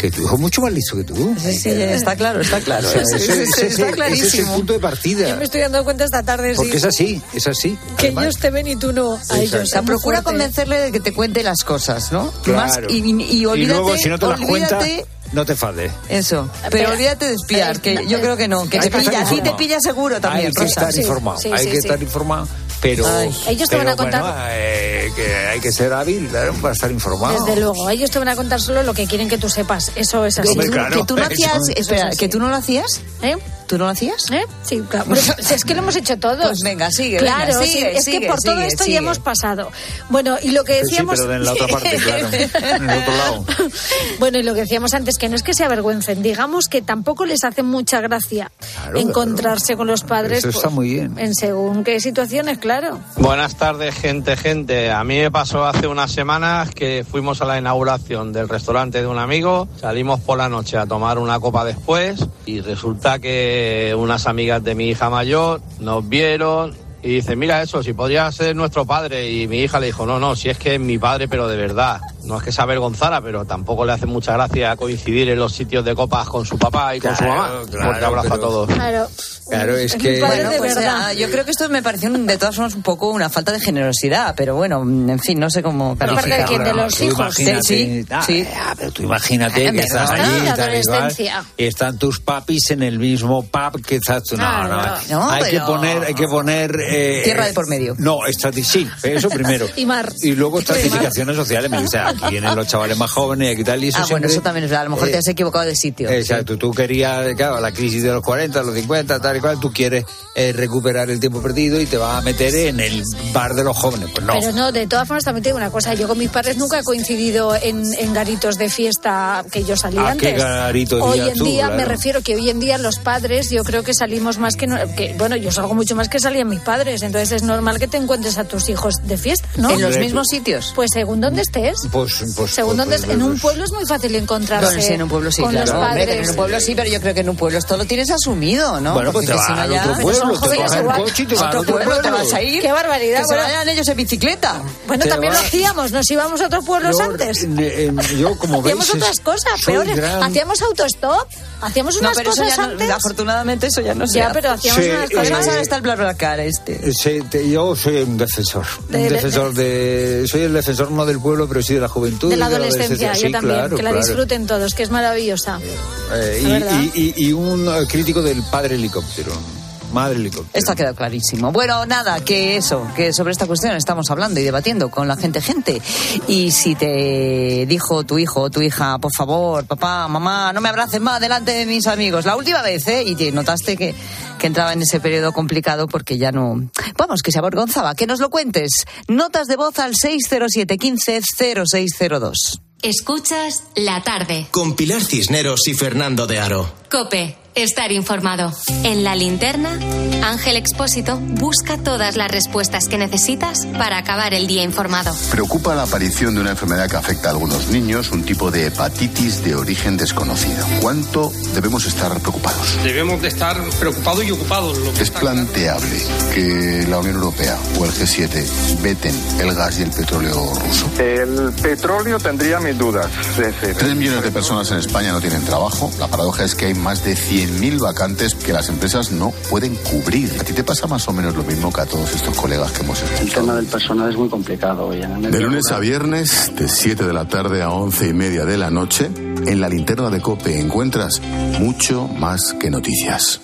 Que tu hijo es mucho más listo que tú. Sí, sí, está claro, está claro. O sea, ese, ese, está ese, clarísimo. ese es el punto de partida. Yo me estoy dando cuenta esta tarde, Porque sí. es así, es así. Que Además, ellos te ven y tú no a ellos. O sea, procura convencerle de que te cuente las cosas, ¿no? Claro. Más, y, y, y olvídate, y luego, si no te das cuenta, olvídate, no te fades. eso. Pero, pero olvídate de espiar, que yo creo que no, que Hay te que pilla, estar sí te informado. pilla seguro también, Hay que Rosa. estar Sí, informado, sí, hay sí, que sí. estar informado, pero... Ay. Ellos te pero van a contar- bueno, eh, que hay que ser hábil, claro, para estar informado. Desde luego, ellos te van a contar solo lo que quieren que tú sepas. Eso es así. Hombre, claro, que tú no eso- hacías, eso espera, es así. que tú no lo hacías, ¿Eh? ¿tú no lo hacías? ¿Eh? Sí, claro. Bueno, si es que lo hemos hecho todos. Pues venga, sigue, Claro, venga, sí, sigue, es sigue, que por todo sigue, esto sigue. ya hemos pasado. Bueno, y lo que Sí, sí, decíamos... pero en la otra parte, claro, en el otro lado. Bueno, y lo que decíamos antes, que no es que se avergüencen, digamos que tampoco les hace mucha gracia Claro, encontrarse con los padres. Eso está muy bien. En según qué situaciones, claro. Buenas tardes, gente, gente. A mí me pasó hace unas semanas que fuimos a la inauguración del restaurante de un amigo, salimos por la noche a tomar una copa después y resulta que unas amigas de mi hija mayor nos vieron y dicen, mira eso, si podría ser nuestro padre. Y mi hija le dijo, no, no, si es que es mi padre, pero de verdad. No es que se avergonzara, pero tampoco le hace mucha gracia coincidir en los sitios de copas con su papá y con su mamá. Claro, Fuerte claro, abrazo pero- a todos. Claro. Claro, es mi que... padre Bueno, de pues verdad. ah, yo creo que esto me pareció un- de todas formas un poco una falta de generosidad, pero bueno, en fin, no sé cómo Por parte de calificarlo. quién, de los Tú hijos. imagínate, Sí, ah, sí. ah, pero tú imagínate Ah, que estás ¿verdad? allí La y tal y cual, adolescencia. y están tus papis en el mismo pub que estás tú. No, Claro. no, No, hay pero- que poner, hay que poner eh, Tierra de por medio. No, estrati- sí, eso primero. Y mar. Y luego estratificaciones sociales, me dice, aquí vienen los chavales más jóvenes y tal y eso Ah, bueno, siempre- eso también es verdad, a lo mejor te eh, has equivocado de sitio. Exacto, tú querías, claro, la crisis de los cuarenta, los cincuenta, tal y cual, tú quieres eh, recuperar el tiempo perdido y te vas a meter en el bar de los jóvenes. Pues no. Pero no, de todas formas también te digo una cosa, yo con mis padres nunca he coincidido en, en garitos de fiesta que yo salí ¿A antes. qué garito Hoy irías en tú? día, Claro. me refiero que hoy en día los padres, yo creo que salimos más que, no- que bueno, yo salgo mucho más que salían mis padres, entonces es normal que te encuentres a tus hijos de fiesta, ¿no? ¿En los Hombre, mismos sitios? Pues según donde estés. Pues, pues, Según pues, donde pues, estés. En un pues, pueblo es muy fácil encontrarse Bueno, sí, en un pueblo sí, con claro. los Hombre, padres. en un pueblo sí, pero yo creo que en un pueblo esto lo tienes asumido, ¿no? Bueno, pues Porque te si vas no al ya- otro Son pueblo, te jóvenes coges el igual. coche y te vas A al otro otro pueblo te pueblo. vas a ir. ¡Qué barbaridad! Que se Bueno, vayan ellos en bicicleta. bueno, Te también lo vas- hacíamos, nos íbamos a otros pueblos Yo, antes. eh, eh, yo, como veis, Hacíamos es- otras cosas, soy peores. gran- Hacíamos autostop, hacíamos No, unas pero eso cosas ya no, antes. afortunadamente eso ya no se Ya, hace. pero hacíamos Sí, unas eh, cosas. Además ahora está el BlaBlaCar este. Eh, sí, te- yo soy un defensor. De- un de- defensor de, Soy el defensor no del pueblo, pero sí de la juventud. De y la adolescencia, Sí, yo también, claro, que la claro. disfruten todos, que es maravillosa. Eh, La verdad. y, y- y- y un eh, crítico del padre helicóptero. Madre helicóptero. Esto ha quedado clarísimo. Bueno, nada, que eso, que sobre esta cuestión estamos hablando y debatiendo con la gente, gente. Y si te dijo tu hijo o tu hija, por favor, papá, mamá, no me abraces más delante de mis amigos, la última vez, ¿eh? Y te notaste que, que entraba en ese periodo complicado porque ya no... Vamos, que se avergonzaba, que nos lo cuentes. Notas de voz al seis cero siete uno cinco cero seis cero dos. Escuchas La Tarde. Con Pilar Cisneros y Fernando de Aro. COPE. Estar informado. En La Linterna, Ángel Expósito busca todas las respuestas que necesitas para acabar el día informado. Preocupa la aparición de una enfermedad que afecta a algunos niños, un tipo de hepatitis de origen desconocido. ¿Cuánto debemos estar preocupados? Debemos de estar preocupados y ocupados. Lo que Es planteable que la Unión Europea o el G siete veten el gas y el petróleo ruso. El petróleo tendría mis dudas. Sí, sí. Tres millones de personas en España no tienen trabajo. La paradoja es que hay más de cien mil vacantes que las empresas no pueden cubrir. ¿A ti te pasa más o menos lo mismo que a todos estos colegas que hemos escuchado? El tema del personal es muy complicado hoy. En el De lunes a viernes, de siete de la tarde a once y media de la noche, en la linterna de COPE encuentras mucho más que noticias.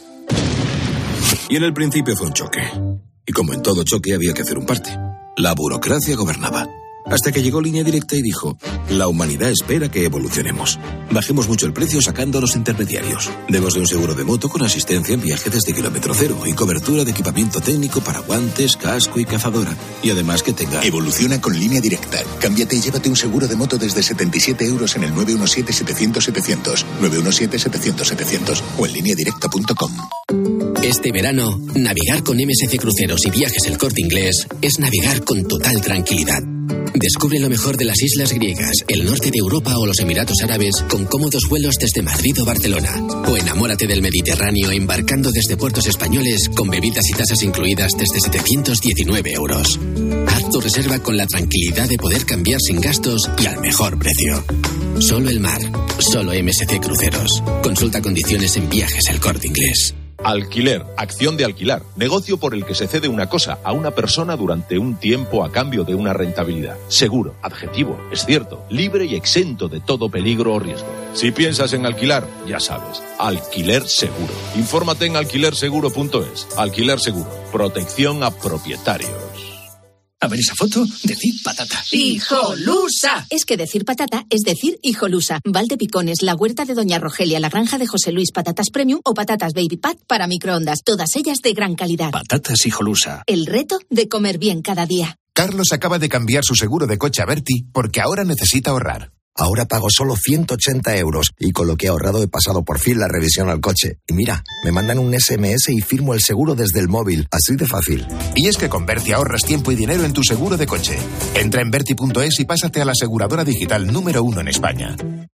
Y en el principio fue un choque. Y como en todo choque había que hacer un parte. La burocracia gobernaba. Hasta que llegó Línea Directa y dijo, la humanidad espera que evolucionemos. Bajemos mucho el precio sacando a los intermediarios. Démosle un seguro de moto con asistencia en viaje desde kilómetro cero y cobertura de equipamiento técnico para guantes, casco y cazadora. Y además que tenga... Evoluciona con Línea Directa. Cámbiate y llévate un seguro de moto desde setenta y siete euros en el nueve uno siete setecientos setecientos, nueve uno siete setecientos setecientos o en línea directa punto com. Este verano, navegar con M S C Cruceros y Viajes El Corte Inglés es navegar con total tranquilidad. Descubre lo mejor de las islas griegas, el norte de Europa o los Emiratos Árabes con cómodos vuelos desde Madrid o Barcelona. O enamórate del Mediterráneo embarcando desde puertos españoles con bebidas y tasas incluidas desde setecientos diecinueve euros. Haz tu reserva con la tranquilidad de poder cambiar sin gastos y al mejor precio. Solo el mar. Solo M S C Cruceros. Consulta condiciones en Viajes El Corte Inglés. Alquiler, acción de alquilar, negocio por el que se cede una cosa a una persona durante un tiempo a cambio de una rentabilidad. Seguro, adjetivo, es cierto, libre y exento de todo peligro o riesgo. Si piensas en alquilar, ya sabes, Alquiler Seguro. Infórmate en alquiler seguro punto es. Alquiler Seguro, protección a propietarios. A ver esa foto, decir patata. ¡Hijolusa! Es que decir patata es decir hijolusa. Valdepicones, la huerta de Doña Rogelia, la granja de José Luis, patatas premium o patatas baby pat para microondas. Todas ellas de gran calidad. Patatas hijolusa. El reto de comer bien cada día. Carlos acaba de cambiar su seguro de coche a Berti porque ahora necesita ahorrar. Ahora pago solo ciento ochenta euros y con lo que he ahorrado he pasado por fin la revisión al coche. Y mira, me mandan un ese eme ese y firmo el seguro desde el móvil. Así de fácil. Y es que con Berti ahorras tiempo y dinero en tu seguro de coche. Entra en berti punto es y pásate a la aseguradora digital número uno en España.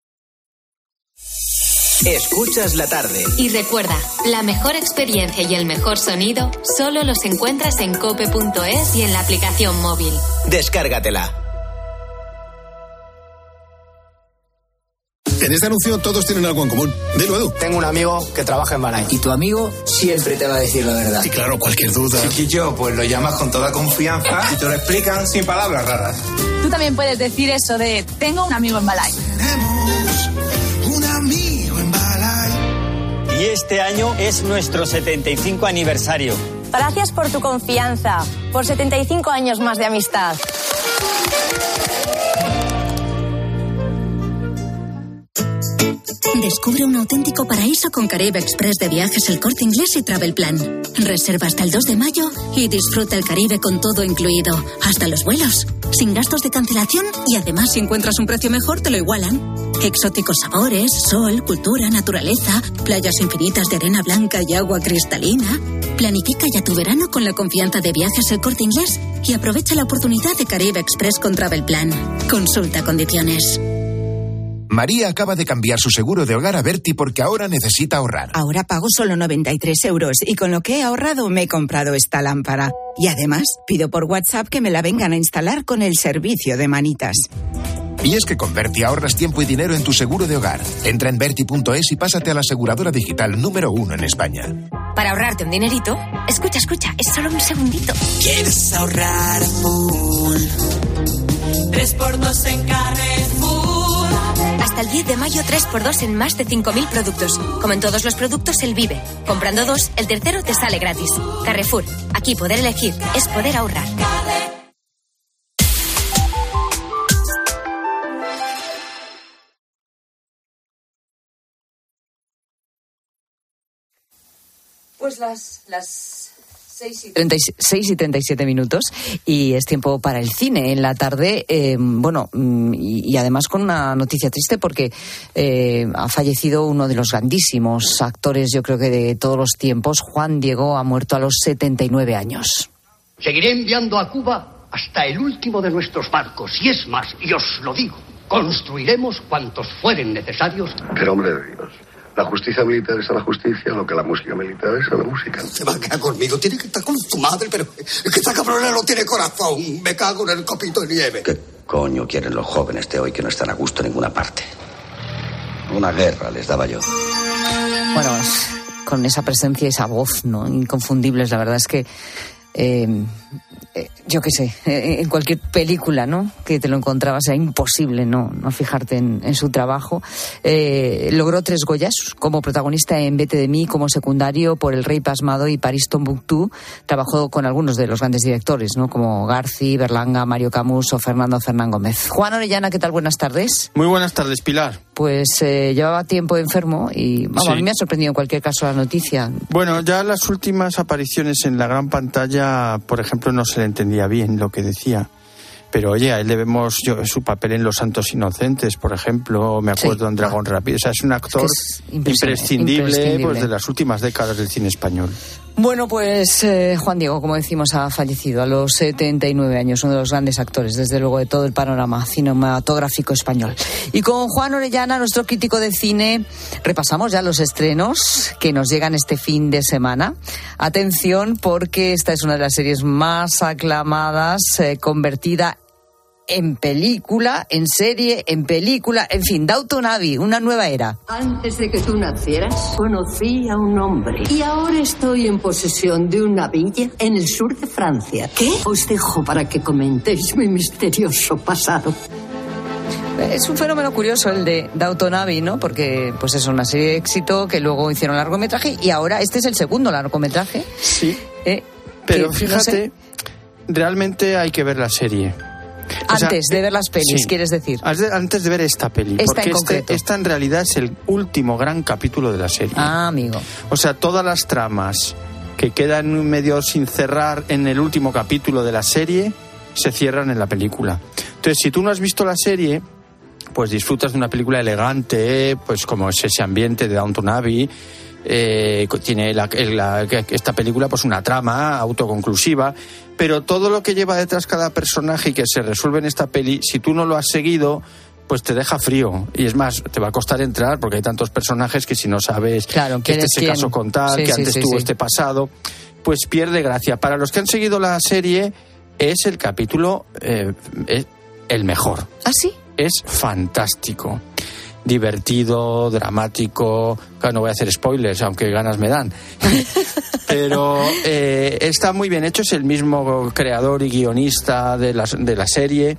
Escuchas la tarde. Y recuerda, la mejor experiencia y el mejor sonido solo los encuentras en cope punto es y en la aplicación móvil. Descárgatela. En este anuncio todos tienen algo en común. Dilo, Edu. Tengo un amigo que trabaja en Banay. Y tu amigo siempre te va a decir la verdad. Y claro, cualquier duda. Chiquillo, pues lo llamas con toda confianza y te lo explican sin palabras raras. Tú también puedes decir eso de tengo un amigo en Balay. Tenemos un amigo en Balay. Y este año es nuestro setenta y cinco aniversario. Gracias por tu confianza, por setenta y cinco años más de amistad. Descubre un auténtico paraíso con Caribe Express de Viajes El Corte Inglés y Travel Plan. Reserva hasta el dos de mayo y disfruta el Caribe con todo incluido, hasta los vuelos, sin gastos de cancelación y además si encuentras un precio mejor te lo igualan. Exóticos sabores, sol, cultura, naturaleza, playas infinitas de arena blanca y agua cristalina. Planifica ya tu verano con la confianza de Viajes El Corte Inglés y aprovecha la oportunidad de Caribe Express con Travel Plan. Consulta condiciones. María acaba de cambiar su seguro de hogar a Berti porque ahora necesita ahorrar. Ahora pago solo noventa y tres euros y con lo que he ahorrado me he comprado esta lámpara. Y además pido por WhatsApp que me la vengan a instalar con el servicio de manitas. Y es que con Berti ahorras tiempo y dinero en tu seguro de hogar. Entra en berti punto es y pásate a la aseguradora digital número uno en España. Para ahorrarte un dinerito, escucha, escucha, es solo un segundito. ¿Quieres ahorrar a full? tres por dos en Carrefour. Hasta el diez de mayo, tres por dos en más de cinco mil productos. Como en todos los productos, el Vive. Comprando dos, el tercero te sale gratis. Carrefour. Aquí poder elegir es poder ahorrar. Pues las... las... seis y treinta y siete minutos y es tiempo para el cine en la tarde. Eh, bueno, y, y además con una noticia triste porque eh, ha fallecido uno de los grandísimos actores, yo creo que de todos los tiempos. Juan Diego ha muerto a los setenta y nueve años. Seguiré enviando a Cuba hasta el último de nuestros barcos y es más, y os lo digo, construiremos cuantos fueren necesarios. Pero hombre de Dios, la justicia militar es a la justicia, lo que la música militar es a la música. Se va a quedar conmigo, tiene que estar con tu madre, pero es que esta cabrona no tiene corazón. Me cago en el copito de nieve. ¿Qué coño quieren los jóvenes de hoy que no están a gusto en ninguna parte? Una guerra les daba yo. Bueno, con esa presencia y esa voz, ¿no? Inconfundibles, la verdad es que... Eh, eh, yo qué sé, eh, en cualquier película, ¿no?, que te lo encontrabas, era imposible no, no fijarte en, en su trabajo. Eh, logró tres Goyas como protagonista en Vete de mí, como secundario por El Rey Pasmado y París Tombuctú. Trabajó con algunos de los grandes directores, ¿no?, como Garci, Berlanga, Mario Camus o Fernando Fernán Gómez. Juan Orellana, ¿qué tal? Buenas tardes. Muy buenas tardes, Pilar. Pues eh, llevaba tiempo enfermo y vamos, sí. A mí me ha sorprendido en cualquier caso la noticia. Bueno, ya las últimas apariciones en la gran pantalla, por ejemplo, no se le entendía bien lo que decía. Pero oye, a él le vemos yo, su papel en Los Santos Inocentes, por ejemplo, me acuerdo, sí. en Dragón Rápido. O sea, es un actor es imprescindible, imprescindible. Pues, de las últimas décadas del cine español. Bueno, pues eh, Juan Diego, como decimos, ha fallecido a los setenta y nueve años, uno de los grandes actores, desde luego, de todo el panorama cinematográfico español. Y con Juan Orellana, nuestro crítico de cine, repasamos ya los estrenos que nos llegan este fin de semana. Atención, porque esta es una de las series más aclamadas, eh, convertida en película, en serie, en película, en fin, Downton Abbey, una nueva era. Antes de que tú nacieras, conocí a un hombre y ahora estoy en posesión de una villa en el sur de Francia. ¿Qué? Os dejo para que comentéis mi misterioso pasado. Es un fenómeno curioso el de Downton Abbey, ¿no? Porque pues es una serie de éxito que luego hicieron largometraje y ahora este es el segundo largometraje. Sí. Eh, Pero que, fíjate, no sé, realmente hay que ver la serie. O antes sea, de ver las pelis, sí, quieres decir. Antes de ver esta peli. Esta porque en concreto. Este, esta en realidad es el último gran capítulo de la serie. Ah, amigo. O sea, todas las tramas que quedan medio sin cerrar en el último capítulo de la serie se cierran en la película. Entonces, si tú no has visto la serie, pues disfrutas de una película elegante, pues como es ese ambiente de Downton Abbey. Eh, tiene la, la, esta película pues una trama autoconclusiva, pero todo lo que lleva detrás cada personaje y que se resuelve en esta peli, si tú no lo has seguido, pues te deja frío. Y es más, te va a costar entrar porque hay tantos personajes que si no sabes claro, que este se quién? casó con tal, sí, que sí, antes sí, tuvo sí. este pasado, pues pierde gracia. Para los que han seguido la serie, es el capítulo eh, es el mejor. ¿Ah, sí? Es fantástico. Divertido, dramático. Claro, no voy a hacer spoilers, aunque ganas me dan. Pero eh, está muy bien hecho. Es el mismo creador y guionista de la, de la serie.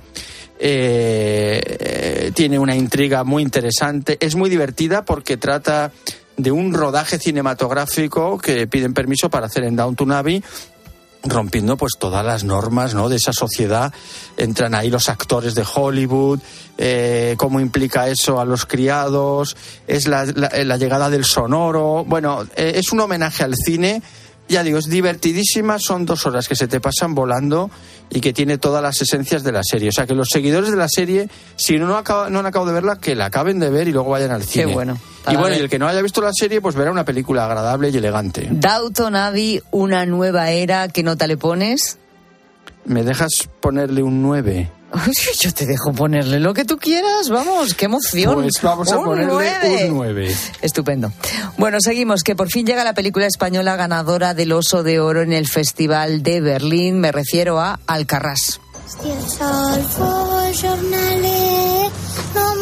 Eh, eh, tiene una intriga muy interesante. Es muy divertida porque trata de un rodaje cinematográfico que piden permiso para hacer en Downton Abbey, rompiendo pues todas las normas, ¿no?, de esa sociedad. Entran ahí los actores de Hollywood, eh, cómo implica eso a los criados, es la, la, la llegada del sonoro. Bueno, eh, es un homenaje al cine. Ya digo, es divertidísima, son dos horas que se te pasan volando y que tiene todas las esencias de la serie. O sea, que los seguidores de la serie, si no, acaba, no han acabado de verla, que la acaben de ver y luego vayan al cine. Qué bueno. Y bueno, y el que no haya visto la serie, pues verá una película agradable y elegante. Downton Abbey, una nueva era, ¿qué nota le pones? ¿Me dejas ponerle un nueve? Yo te dejo ponerle lo que tú quieras, vamos, qué emoción. Pues vamos a un ponerle nueve. un nueve. Estupendo. Bueno, seguimos, que por fin llega la película española ganadora del Oso de Oro en el Festival de Berlín. Me refiero a Alcarràs. Si el sol fos jornaler, no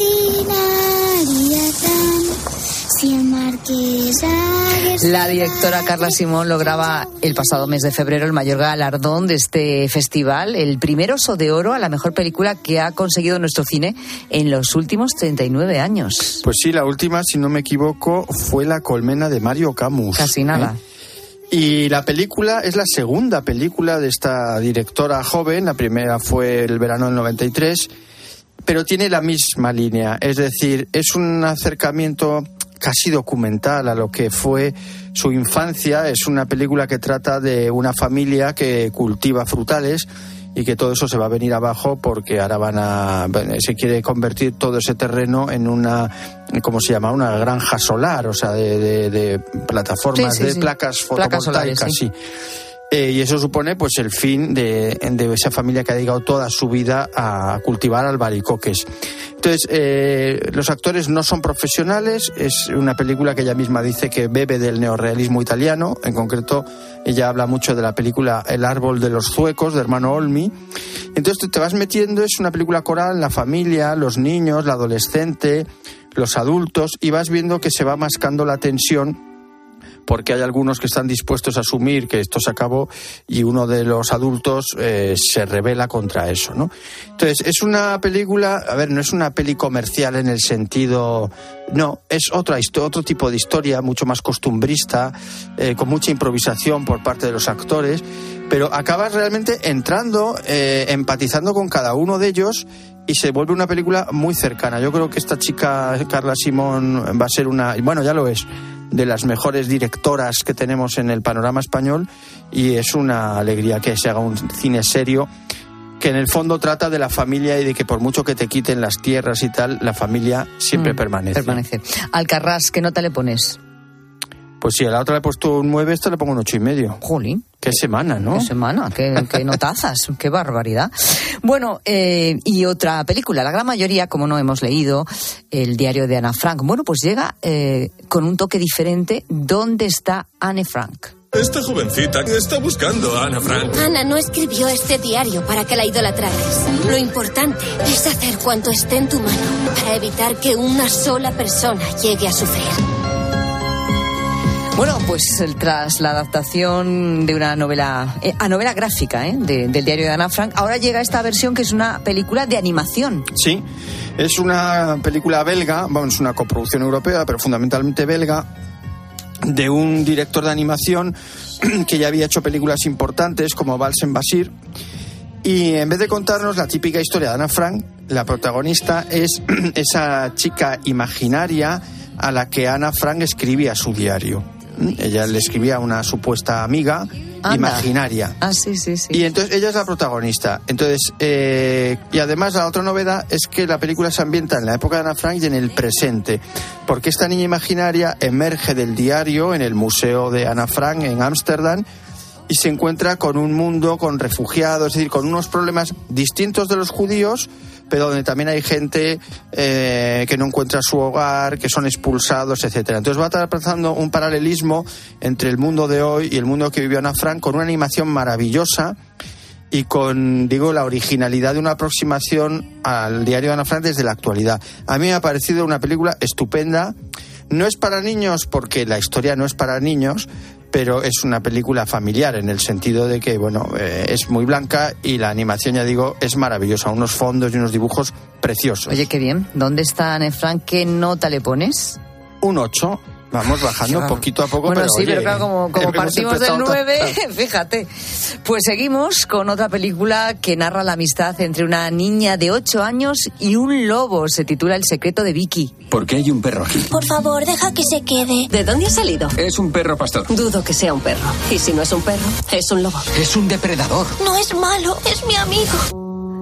matinaria tant. Si el marqués hagués... La directora Carla Simón lograba el pasado mes de febrero el mayor galardón de este festival, el primer Oso de Oro a la mejor película que ha conseguido nuestro cine en los últimos treinta y nueve años. Pues sí, la última, si no me equivoco, fue La colmena de Mario Camus. Casi nada. ¿Eh? Y la película es la segunda película de esta directora joven. La primera fue El verano del noventa y tres, pero tiene la misma línea. Es decir, es un acercamiento casi documental a lo que fue su infancia. Es una película que trata de una familia que cultiva frutales y que todo eso se va a venir abajo porque ahora van a se quiere convertir todo ese terreno en una, ¿cómo se llama?, una granja solar, o sea, de, de, de plataformas, sí, sí, de sí. placas fotovoltaicas, placas solares, sí. sí. Eh, y eso supone pues el fin de, de esa familia que ha dedicado toda su vida a cultivar albaricoques. Entonces, eh, los actores no son profesionales. Es una película que ella misma dice que bebe del neorrealismo italiano. En concreto, ella habla mucho de la película El árbol de los zuecos, de Hermano Olmi. Entonces tú te vas metiendo, es una película coral, la familia, los niños, la adolescente, los adultos, y vas viendo que se va mascando la tensión, porque hay algunos que están dispuestos a asumir que esto se acabó y uno de los adultos eh, se rebela contra eso, ¿no? Entonces, es una película, a ver, no es una peli comercial en el sentido... No, es otra otro tipo de historia, mucho más costumbrista, eh, con mucha improvisación por parte de los actores, pero acabas realmente entrando, eh, empatizando con cada uno de ellos y se vuelve una película muy cercana. Yo creo que esta chica, Carla Simón, va a ser una... Bueno, ya lo es, de las mejores directoras que tenemos en el panorama español, y es una alegría que se haga un cine serio que en el fondo trata de la familia y de que por mucho que te quiten las tierras y tal, la familia siempre mm, permanece. Permanece. Alcarràs, ¿qué nota le pones? Pues sí, a la otra le he puesto un nueve, esta le pongo un ocho y medio. Jolín. Qué semana, ¿no? Qué semana, qué, qué notazas, qué barbaridad. Bueno, eh, y otra película, la gran mayoría, como no hemos leído, El diario de Ana Frank. Bueno, pues llega eh, con un toque diferente. ¿Dónde está Anne Frank? Esta jovencita está buscando a Ana Frank. Ana no escribió este diario para que la idolatraras. Lo importante es hacer cuanto esté en tu mano para evitar que una sola persona llegue a sufrir. Bueno, pues tras la adaptación de una novela, eh, a novela gráfica, eh, de, del diario de Ana Frank, ahora llega esta versión que es una película de animación. Sí, es una película belga, bueno, es una coproducción europea, pero fundamentalmente belga, de un director de animación que ya había hecho películas importantes como Balsen Basir. Y en vez de contarnos la típica historia de Ana Frank, la protagonista es esa chica imaginaria a la que Ana Frank escribía su diario. Ella le escribía a una supuesta amiga Anda. imaginaria. Ah, sí, sí, sí. Y entonces ella es la protagonista. Entonces, eh, y además la otra novedad es que la película se ambienta en la época de Ana Frank y en el presente. Porque esta niña imaginaria emerge del diario en el Museo de Ana Frank en Ámsterdam y se encuentra con un mundo con refugiados, es decir, con unos problemas distintos de los judíos, pero donde también hay gente eh, que no encuentra su hogar, que son expulsados, etcétera. Entonces va trazando un paralelismo entre el mundo de hoy y el mundo que vivió Ana Frank, con una animación maravillosa y con, digo, la originalidad de una aproximación al diario de Ana Frank desde la actualidad. A mí me ha parecido una película estupenda. No es para niños porque la historia no es para niños, pero es una película familiar en el sentido de que, bueno, eh, es muy blanca y la animación, ya digo, es maravillosa. Unos fondos y unos dibujos preciosos. Oye, qué bien. ¿Dónde está Ana Frank? ¿Qué nota le pones? Un ocho. Vamos bajando ya. poquito a poco, bueno, pero sí, oye, pero claro, como, como partimos del nueve, tan... fíjate. Pues seguimos con otra película que narra la amistad entre una niña de ocho años y un lobo. Se titula El secreto de Vicky. ¿Por qué hay un perro aquí? Por favor, deja que se quede. ¿De dónde ha salido? Es un perro pastor. Dudo que sea un perro. Y si no es un perro, es un lobo. Es un depredador. No es malo, es mi amigo.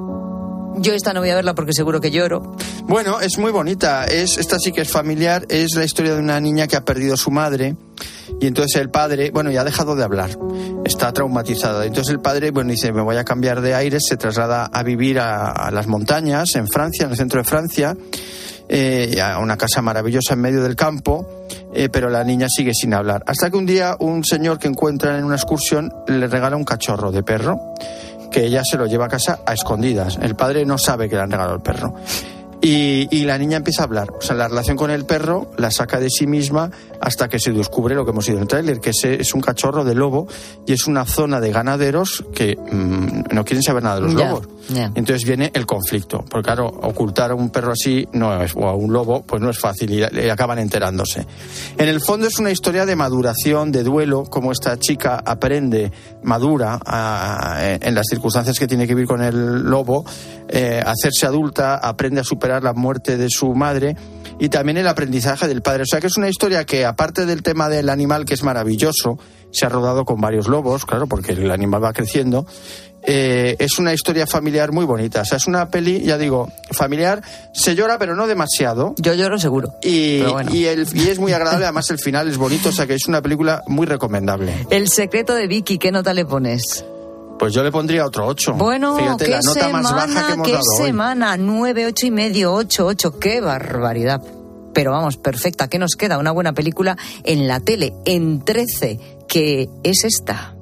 Yo esta no voy a verla porque seguro que lloro. Bueno, es muy bonita. Es, esta sí que es familiar. Es la historia de una niña que ha perdido a su madre. Y entonces el padre, bueno, ya ha dejado de hablar. Está traumatizada. Entonces el padre, bueno, dice, me voy a cambiar de aires. Se traslada a vivir a, a las montañas, en Francia, en el centro de Francia. Eh, a una casa maravillosa en medio del campo. Eh, pero la niña sigue sin hablar. Hasta que un día un señor que encuentran en una excursión le regala un cachorro de perro, que ella se lo lleva a casa a escondidas. El padre no sabe que le han regalado el perro. Y, y la niña empieza a hablar. O sea, la relación con el perro la saca de sí misma hasta que se descubre lo que hemos ido en el tráiler, que es, es un cachorro de lobo y es una zona de ganaderos que mmm, no quieren saber nada de los yeah, lobos. Yeah. Entonces viene el conflicto. Porque claro, ocultar a un perro así no es, o a un lobo, pues no es fácil y, y acaban enterándose. En el fondo es una historia de maduración, de duelo, como esta chica aprende, madura a, a, en las circunstancias que tiene que vivir con el lobo, eh, hacerse adulta, aprende a superar la muerte de su madre y también el aprendizaje del padre. O sea que es una historia que, aparte del tema del animal, que es maravilloso, se ha rodado con varios lobos, claro, porque el animal va creciendo, eh, es una historia familiar muy bonita. O sea, es una peli, ya digo, familiar, se llora pero no demasiado. Yo lloro seguro. Y, bueno. y, el, y es muy agradable, además el final es bonito, o sea que es una película muy recomendable. El secreto de Vicky, ¿qué nota le pones? Pues yo le pondría otro ocho. Bueno, fíjate, qué la nota semana, más baja que hemos qué dado semana, hoy. nueve, ocho y medio, ocho, ocho, qué barbaridad. Pero vamos, perfecta, ¿qué nos queda? Una buena película en la tele, en trece, que es esta.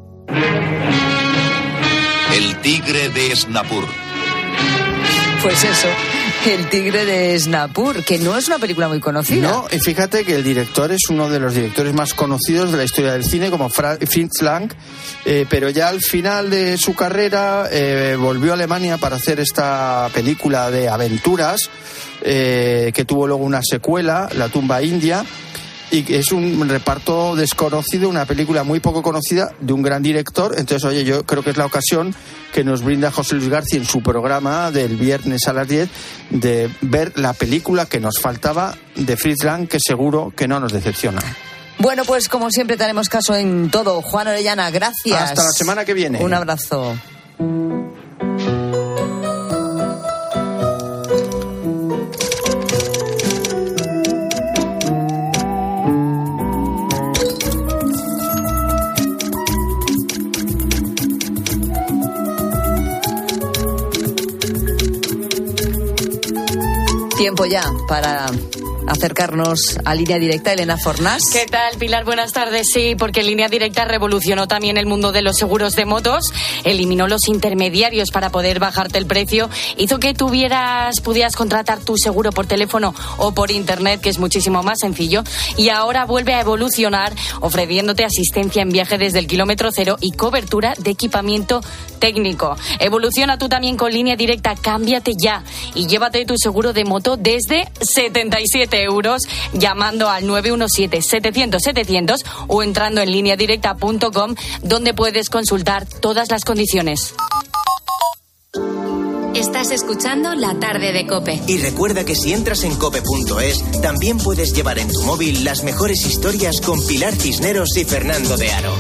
El tigre de Snapur. Pues eso, El tigre de Snapur, que no es una película muy conocida. No, y fíjate que el director es uno de los directores más conocidos de la historia del cine, como Fra- Fritz Lang, eh, pero ya al final de su carrera eh, volvió a Alemania para hacer esta película de aventuras, eh, que tuvo luego una secuela, La tumba india, y que es un reparto desconocido, una película muy poco conocida de un gran director. Entonces, oye, yo creo que es la ocasión que nos brinda José Luis García en su programa del viernes a las diez de ver la película que nos faltaba de Fritz Lang, que seguro que no nos decepciona. Bueno, pues como siempre te haremos caso en todo. Juan Orellana, gracias. Hasta la semana que viene. Un abrazo. Tiempo ya para acercarnos a Línea Directa. Elena Fornás. ¿Qué tal, Pilar? Buenas tardes. Sí, porque Línea Directa revolucionó también el mundo de los seguros de motos, eliminó los intermediarios para poder bajarte el precio, hizo que tuvieras, pudieras contratar tu seguro por teléfono o por internet, que es muchísimo más sencillo, y ahora vuelve a evolucionar ofreciéndote asistencia en viaje desde el kilómetro cero y cobertura de equipamiento técnico. Evoluciona tú también con Línea Directa, cámbiate ya y llévate tu seguro de moto desde setenta y siete euros llamando al nueve uno siete, setecientos, setecientos o entrando en línea directa punto com, donde puedes consultar todas las condiciones. Estás escuchando La Tarde de COPE. Y recuerda que si entras en cope punto es, también puedes llevar en tu móvil las mejores historias con Pilar Cisneros y Fernando de Aro.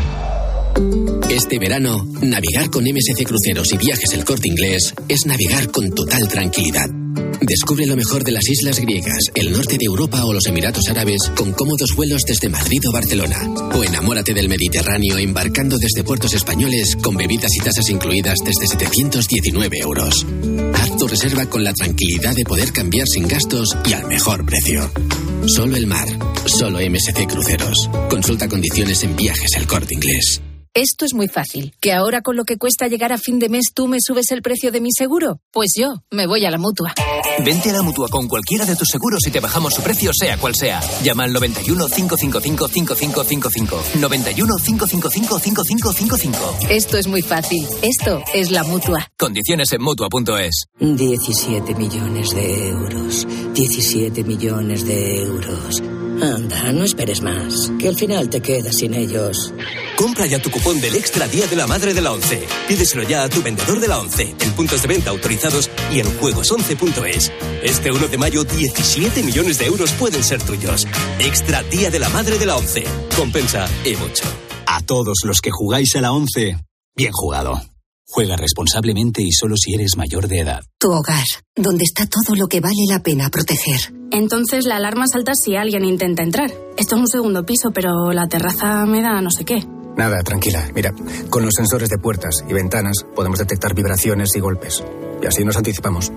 Este verano, navegar con M S C Cruceros y Viajes El Corte Inglés es navegar con total tranquilidad. Descubre lo mejor de las islas griegas, el norte de Europa o los Emiratos Árabes con cómodos vuelos desde Madrid o Barcelona. O enamórate del Mediterráneo embarcando desde puertos españoles con bebidas y tasas incluidas desde setecientos diecinueve euros. Haz tu reserva con la tranquilidad de poder cambiar sin gastos y al mejor precio. Solo el mar, solo M S C Cruceros. Consulta condiciones en Viajes El Corte Inglés. Esto es muy fácil. ¿Que ahora con lo que cuesta llegar a fin de mes tú me subes el precio de mi seguro? Pues yo me voy a la Mutua. Vente a la Mutua con cualquiera de tus seguros y te bajamos su precio sea cual sea. Llama al noventa y uno, cinco cinco cinco, cinco cinco cinco cinco. noventa y uno, cinco cinco cinco, cinco cinco cinco cinco. Esto es muy fácil. Esto es la Mutua. Condiciones en Mutua punto es. diecisiete millones de euros. diecisiete millones de euros. Anda, no esperes más, que al final te quedas sin ellos. Compra ya tu cupón del Extra Día de la Madre de la ONCE. Pídeselo ya a tu vendedor de la ONCE, en puntos de venta autorizados y en juegos once punto es. Este uno de mayo, diecisiete millones de euros pueden ser tuyos. Extra Día de la Madre de la ONCE. Compensa y mucho. A todos los que jugáis a la ONCE, bien jugado. Juega responsablemente y solo si eres mayor de edad. Tu hogar, donde está todo lo que vale la pena proteger. Entonces la alarma salta si alguien intenta entrar. Esto es un segundo piso, pero la terraza me da no sé qué. Nada, tranquila. Mira, con los sensores de puertas y ventanas podemos detectar vibraciones y golpes. Y así nos anticipamos.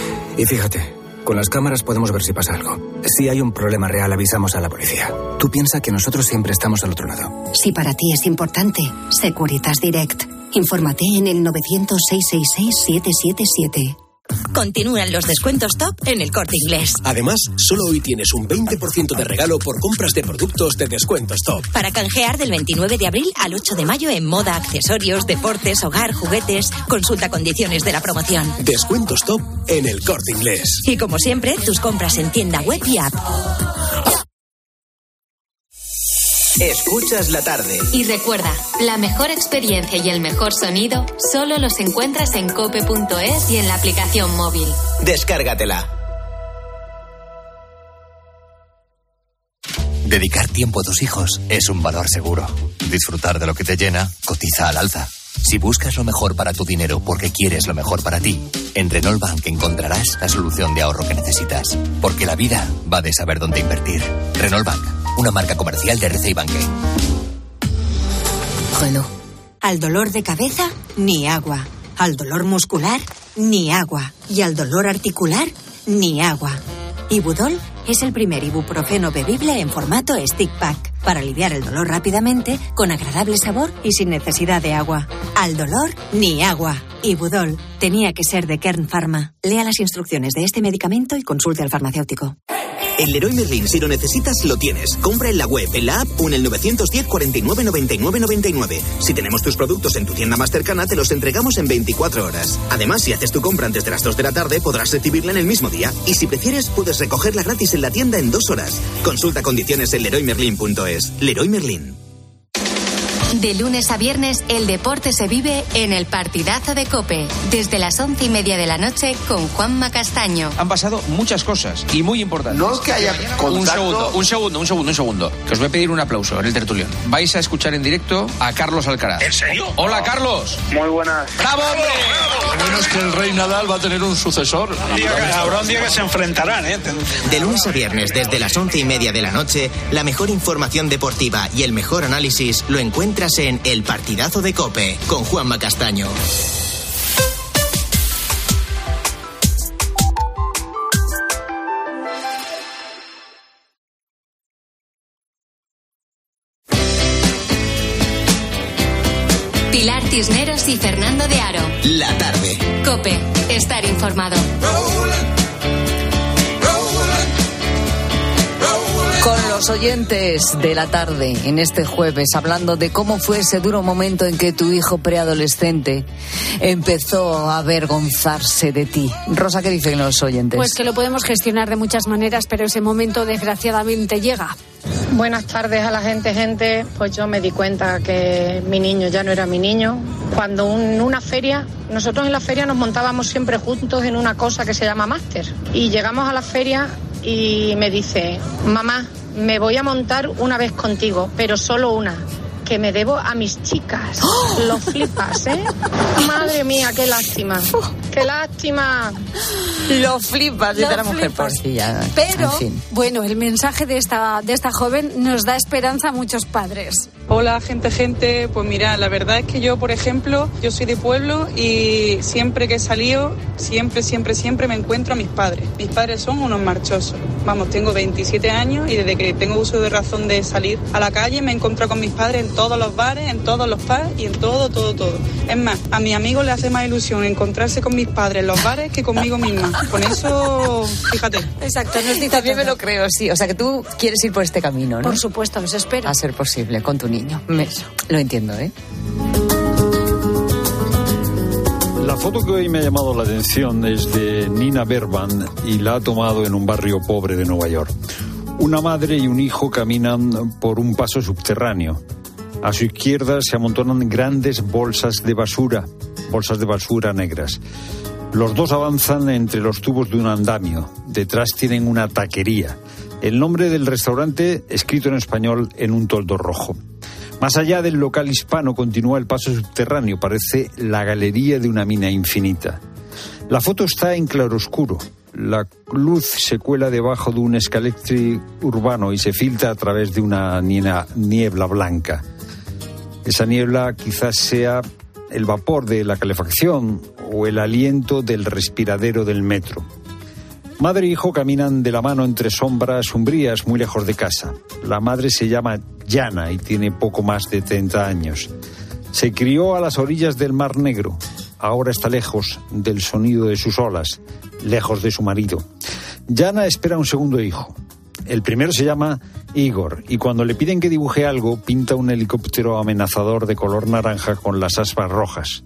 Y fíjate, con las cámaras podemos ver si pasa algo. Si hay un problema real, avisamos a la policía. Tú piensa que nosotros siempre estamos al otro lado. Si para ti es importante, Securitas Direct. Infórmate en el novecientos, seiscientos sesenta y seis, setecientos setenta y siete. Continúan los descuentos top en El Corte Inglés. Además, solo hoy tienes un veinte por ciento de regalo por compras de productos de descuentos top. Para canjear del veintinueve de abril al ocho de mayo en moda, accesorios, deportes, hogar, juguetes. Consulta condiciones de la promoción. Descuentos top en El Corte Inglés. Y como siempre, tus compras en tienda web y app. Escuchas la tarde. Y recuerda, la mejor experiencia y el mejor sonido solo los encuentras en cope punto es y en la aplicación móvil. Descárgatela. Dedicar tiempo a tus hijos es un valor seguro. Disfrutar de lo que te llena cotiza al alza. Si buscas lo mejor para tu dinero porque quieres lo mejor para ti, en Renault Bank encontrarás la solución de ahorro que necesitas. Porque la vida va de saber dónde invertir. Renault Bank, una marca comercial de R C I Banque. Renault. Al dolor de cabeza, ni agua. Al dolor muscular, ni agua. Y al dolor articular, ni agua. Ibudol es el primer ibuprofeno bebible en formato stick pack para aliviar el dolor rápidamente, con agradable sabor y sin necesidad de agua. Al dolor, ni agua. Ibudol tenía que ser de Kern Pharma. Lea las instrucciones de este medicamento y consulte al farmacéutico. En Leroy Merlin, si lo necesitas, lo tienes. Compra en la web, en la app o en el novecientos diez, cuarenta y nueve, noventa y nueve, noventa y nueve. Si tenemos tus productos en tu tienda más cercana, te los entregamos en veinticuatro horas. Además, si haces tu compra antes de las dos de la tarde, podrás recibirla en el mismo día. Y si prefieres, puedes recogerla gratis en la tienda en dos horas. Consulta condiciones en leroy merlin punto es. Leroy Merlin. De lunes a viernes, el deporte se vive en el partidazo de COPE, desde las once y media de la noche con Juanma Castaño. Han pasado muchas cosas y muy importantes. No es que haya contacto. Un segundo, un segundo, un segundo, un segundo. Que os voy a pedir un aplauso en el tertulión. Vais a escuchar en directo a Carlos Alcaraz. ¿En serio? Hola, Carlos. Muy buenas. ¡Bravo, hombre! Lo bueno es que el Rey Nadal va a tener un sucesor. Habrá un día que se enfrentarán, ¿eh? De lunes a viernes, desde las once y media de la noche, la mejor información deportiva y el mejor análisis lo encuentras en El Partidazo de COPE, con Juanma Castaño. Cisneros y Fernando de Aro. La tarde. COPE. Estar informado. Con los oyentes de la tarde, en este jueves, hablando de cómo fue ese duro momento en que tu hijo preadolescente empezó a avergonzarse de ti. Rosa, ¿qué dicen los oyentes? Pues que lo podemos gestionar de muchas maneras, pero ese momento desgraciadamente llega. Buenas tardes a la gente, gente. Pues yo me di cuenta que mi niño ya no era mi niño. Cuando en una feria, nosotros en la feria nos montábamos siempre juntos en una cosa que se llama máster. Y llegamos a la feria y me dice, mamá, me voy a montar una vez contigo, pero solo una, que me debo a mis chicas. ¡Oh! Lo flipas, ¿eh? Madre mía, qué lástima. ¡Qué lástima! Lo flipas, dice la mujer flipas. porcilla. Pero, en fin. bueno, el mensaje de esta, de esta joven nos da esperanza a muchos padres. Hola, gente, gente. Pues mira, la verdad es que yo, por ejemplo, yo soy de pueblo y siempre que he salido, siempre, siempre, siempre me encuentro a mis padres. Mis padres son unos marchosos. Vamos, tengo veintisiete años y desde que tengo uso de razón de salir a la calle me encuentro con mis padres en todos los bares, en todos los pubs y en todo, todo, todo. Es más, a mis amigos les hace más ilusión encontrarse con mis padres en los bares que conmigo misma. Con eso, fíjate. Exacto, nos dice También todo. me lo creo, sí. O sea, que tú quieres ir por este camino, ¿no? Por supuesto, os espero. A ser posible, con tu niño. Me, lo entiendo, ¿eh? La foto que hoy me ha llamado la atención es de Nina Berban y la ha tomado en un barrio pobre de Nueva York. Una madre y un hijo caminan por un paso subterráneo. A su izquierda se amontonan grandes bolsas de basura, bolsas de basura negras. Los dos avanzan entre los tubos de un andamio. Detrás tienen una taquería. El nombre del restaurante escrito en español en un toldo rojo. Más allá del local hispano continúa el paso subterráneo. Parece la galería de una mina infinita. La foto está en claroscuro. La luz se cuela debajo de un escalectri urbano y se filtra a través de una niebla blanca. Esa niebla quizás sea el vapor de la calefacción o el aliento del respiradero del metro. Madre e hijo caminan de la mano entre sombras umbrías muy lejos de casa. La madre se llama Jana y tiene poco más de treinta años. Se crió a las orillas del Mar Negro. Ahora está lejos del sonido de sus olas, lejos de su marido. Jana espera un segundo hijo. El primero se llama Igor y cuando le piden que dibuje algo, pinta un helicóptero amenazador de color naranja con las aspas rojas.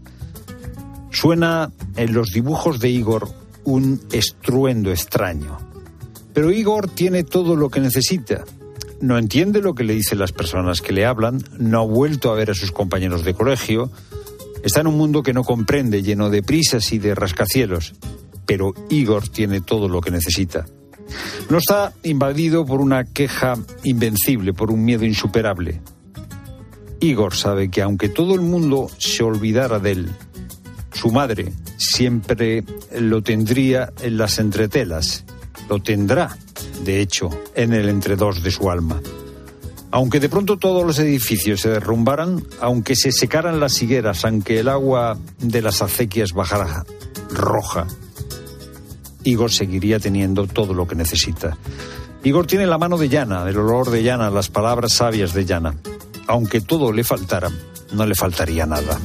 Suena en los dibujos de Igor un estruendo extraño. Pero Igor tiene todo lo que necesita. No entiende lo que le dicen las personas que le hablan, no ha vuelto a ver a sus compañeros de colegio, está en un mundo que no comprende, lleno de prisas y de rascacielos. Pero Igor tiene todo lo que necesita. No está invadido por una queja invencible, por un miedo insuperable. Igor sabe que aunque todo el mundo se olvidara de él, su madre siempre lo tendría en las entretelas. Lo tendrá, de hecho, en el entredos de su alma. Aunque de pronto todos los edificios se derrumbaran, aunque se secaran las higueras, aunque el agua de las acequias bajara roja, Igor seguiría teniendo todo lo que necesita. Igor tiene la mano de Jana, el olor de Jana, las palabras sabias de Jana. Aunque todo le faltara, no le faltaría nada.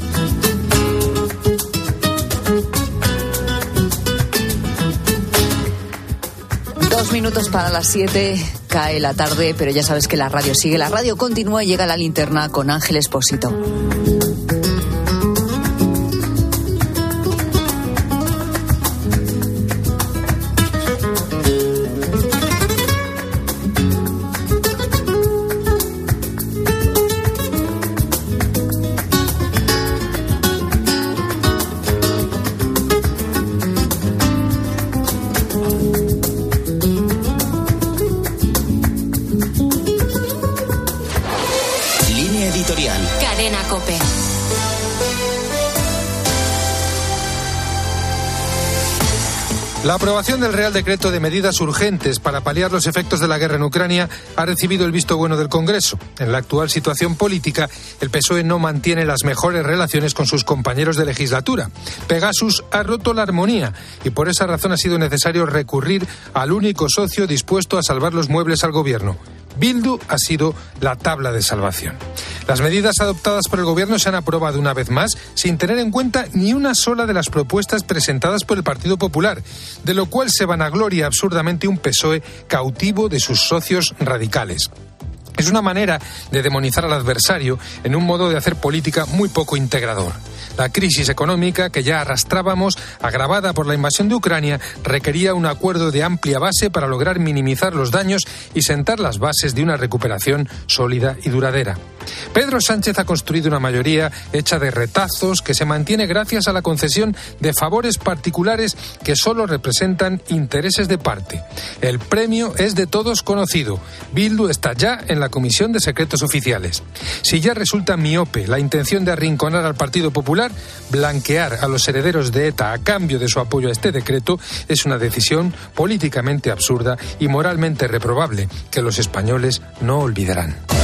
Dos minutos para las siete, cae la tarde, pero ya sabes que la radio sigue, la radio continúa y llega la linterna con Ángel Expósito. La aprobación del Real Decreto de medidas urgentes para paliar los efectos de la guerra en Ucrania ha recibido el visto bueno del Congreso. En la actual situación política, el P S O E no mantiene las mejores relaciones con sus compañeros de legislatura. Pegasus ha roto la armonía y por esa razón ha sido necesario recurrir al único socio dispuesto a salvar los muebles al gobierno. Bildu ha sido la tabla de salvación. Las medidas adoptadas por el gobierno se han aprobado una vez más sin tener en cuenta ni una sola de las propuestas presentadas por el Partido Popular, de lo cual se vanagloria absurdamente un P S O E cautivo de sus socios radicales. Es una manera de demonizar al adversario en un modo de hacer política muy poco integrador. La crisis económica que ya arrastrábamos, agravada por la invasión de Ucrania, requería un acuerdo de amplia base para lograr minimizar los daños y sentar las bases de una recuperación sólida y duradera. Pedro Sánchez ha construido una mayoría hecha de retazos que se mantiene gracias a la concesión de favores particulares que solo representan intereses de parte. El premio es de todos conocido. Bildu está ya en la Comisión de Secretos Oficiales. Si ya resulta miope la intención de arrinconar al Partido Popular, blanquear a los herederos de ETA a cambio de su apoyo a este decreto es una decisión políticamente absurda y moralmente reprobable que los españoles no olvidarán.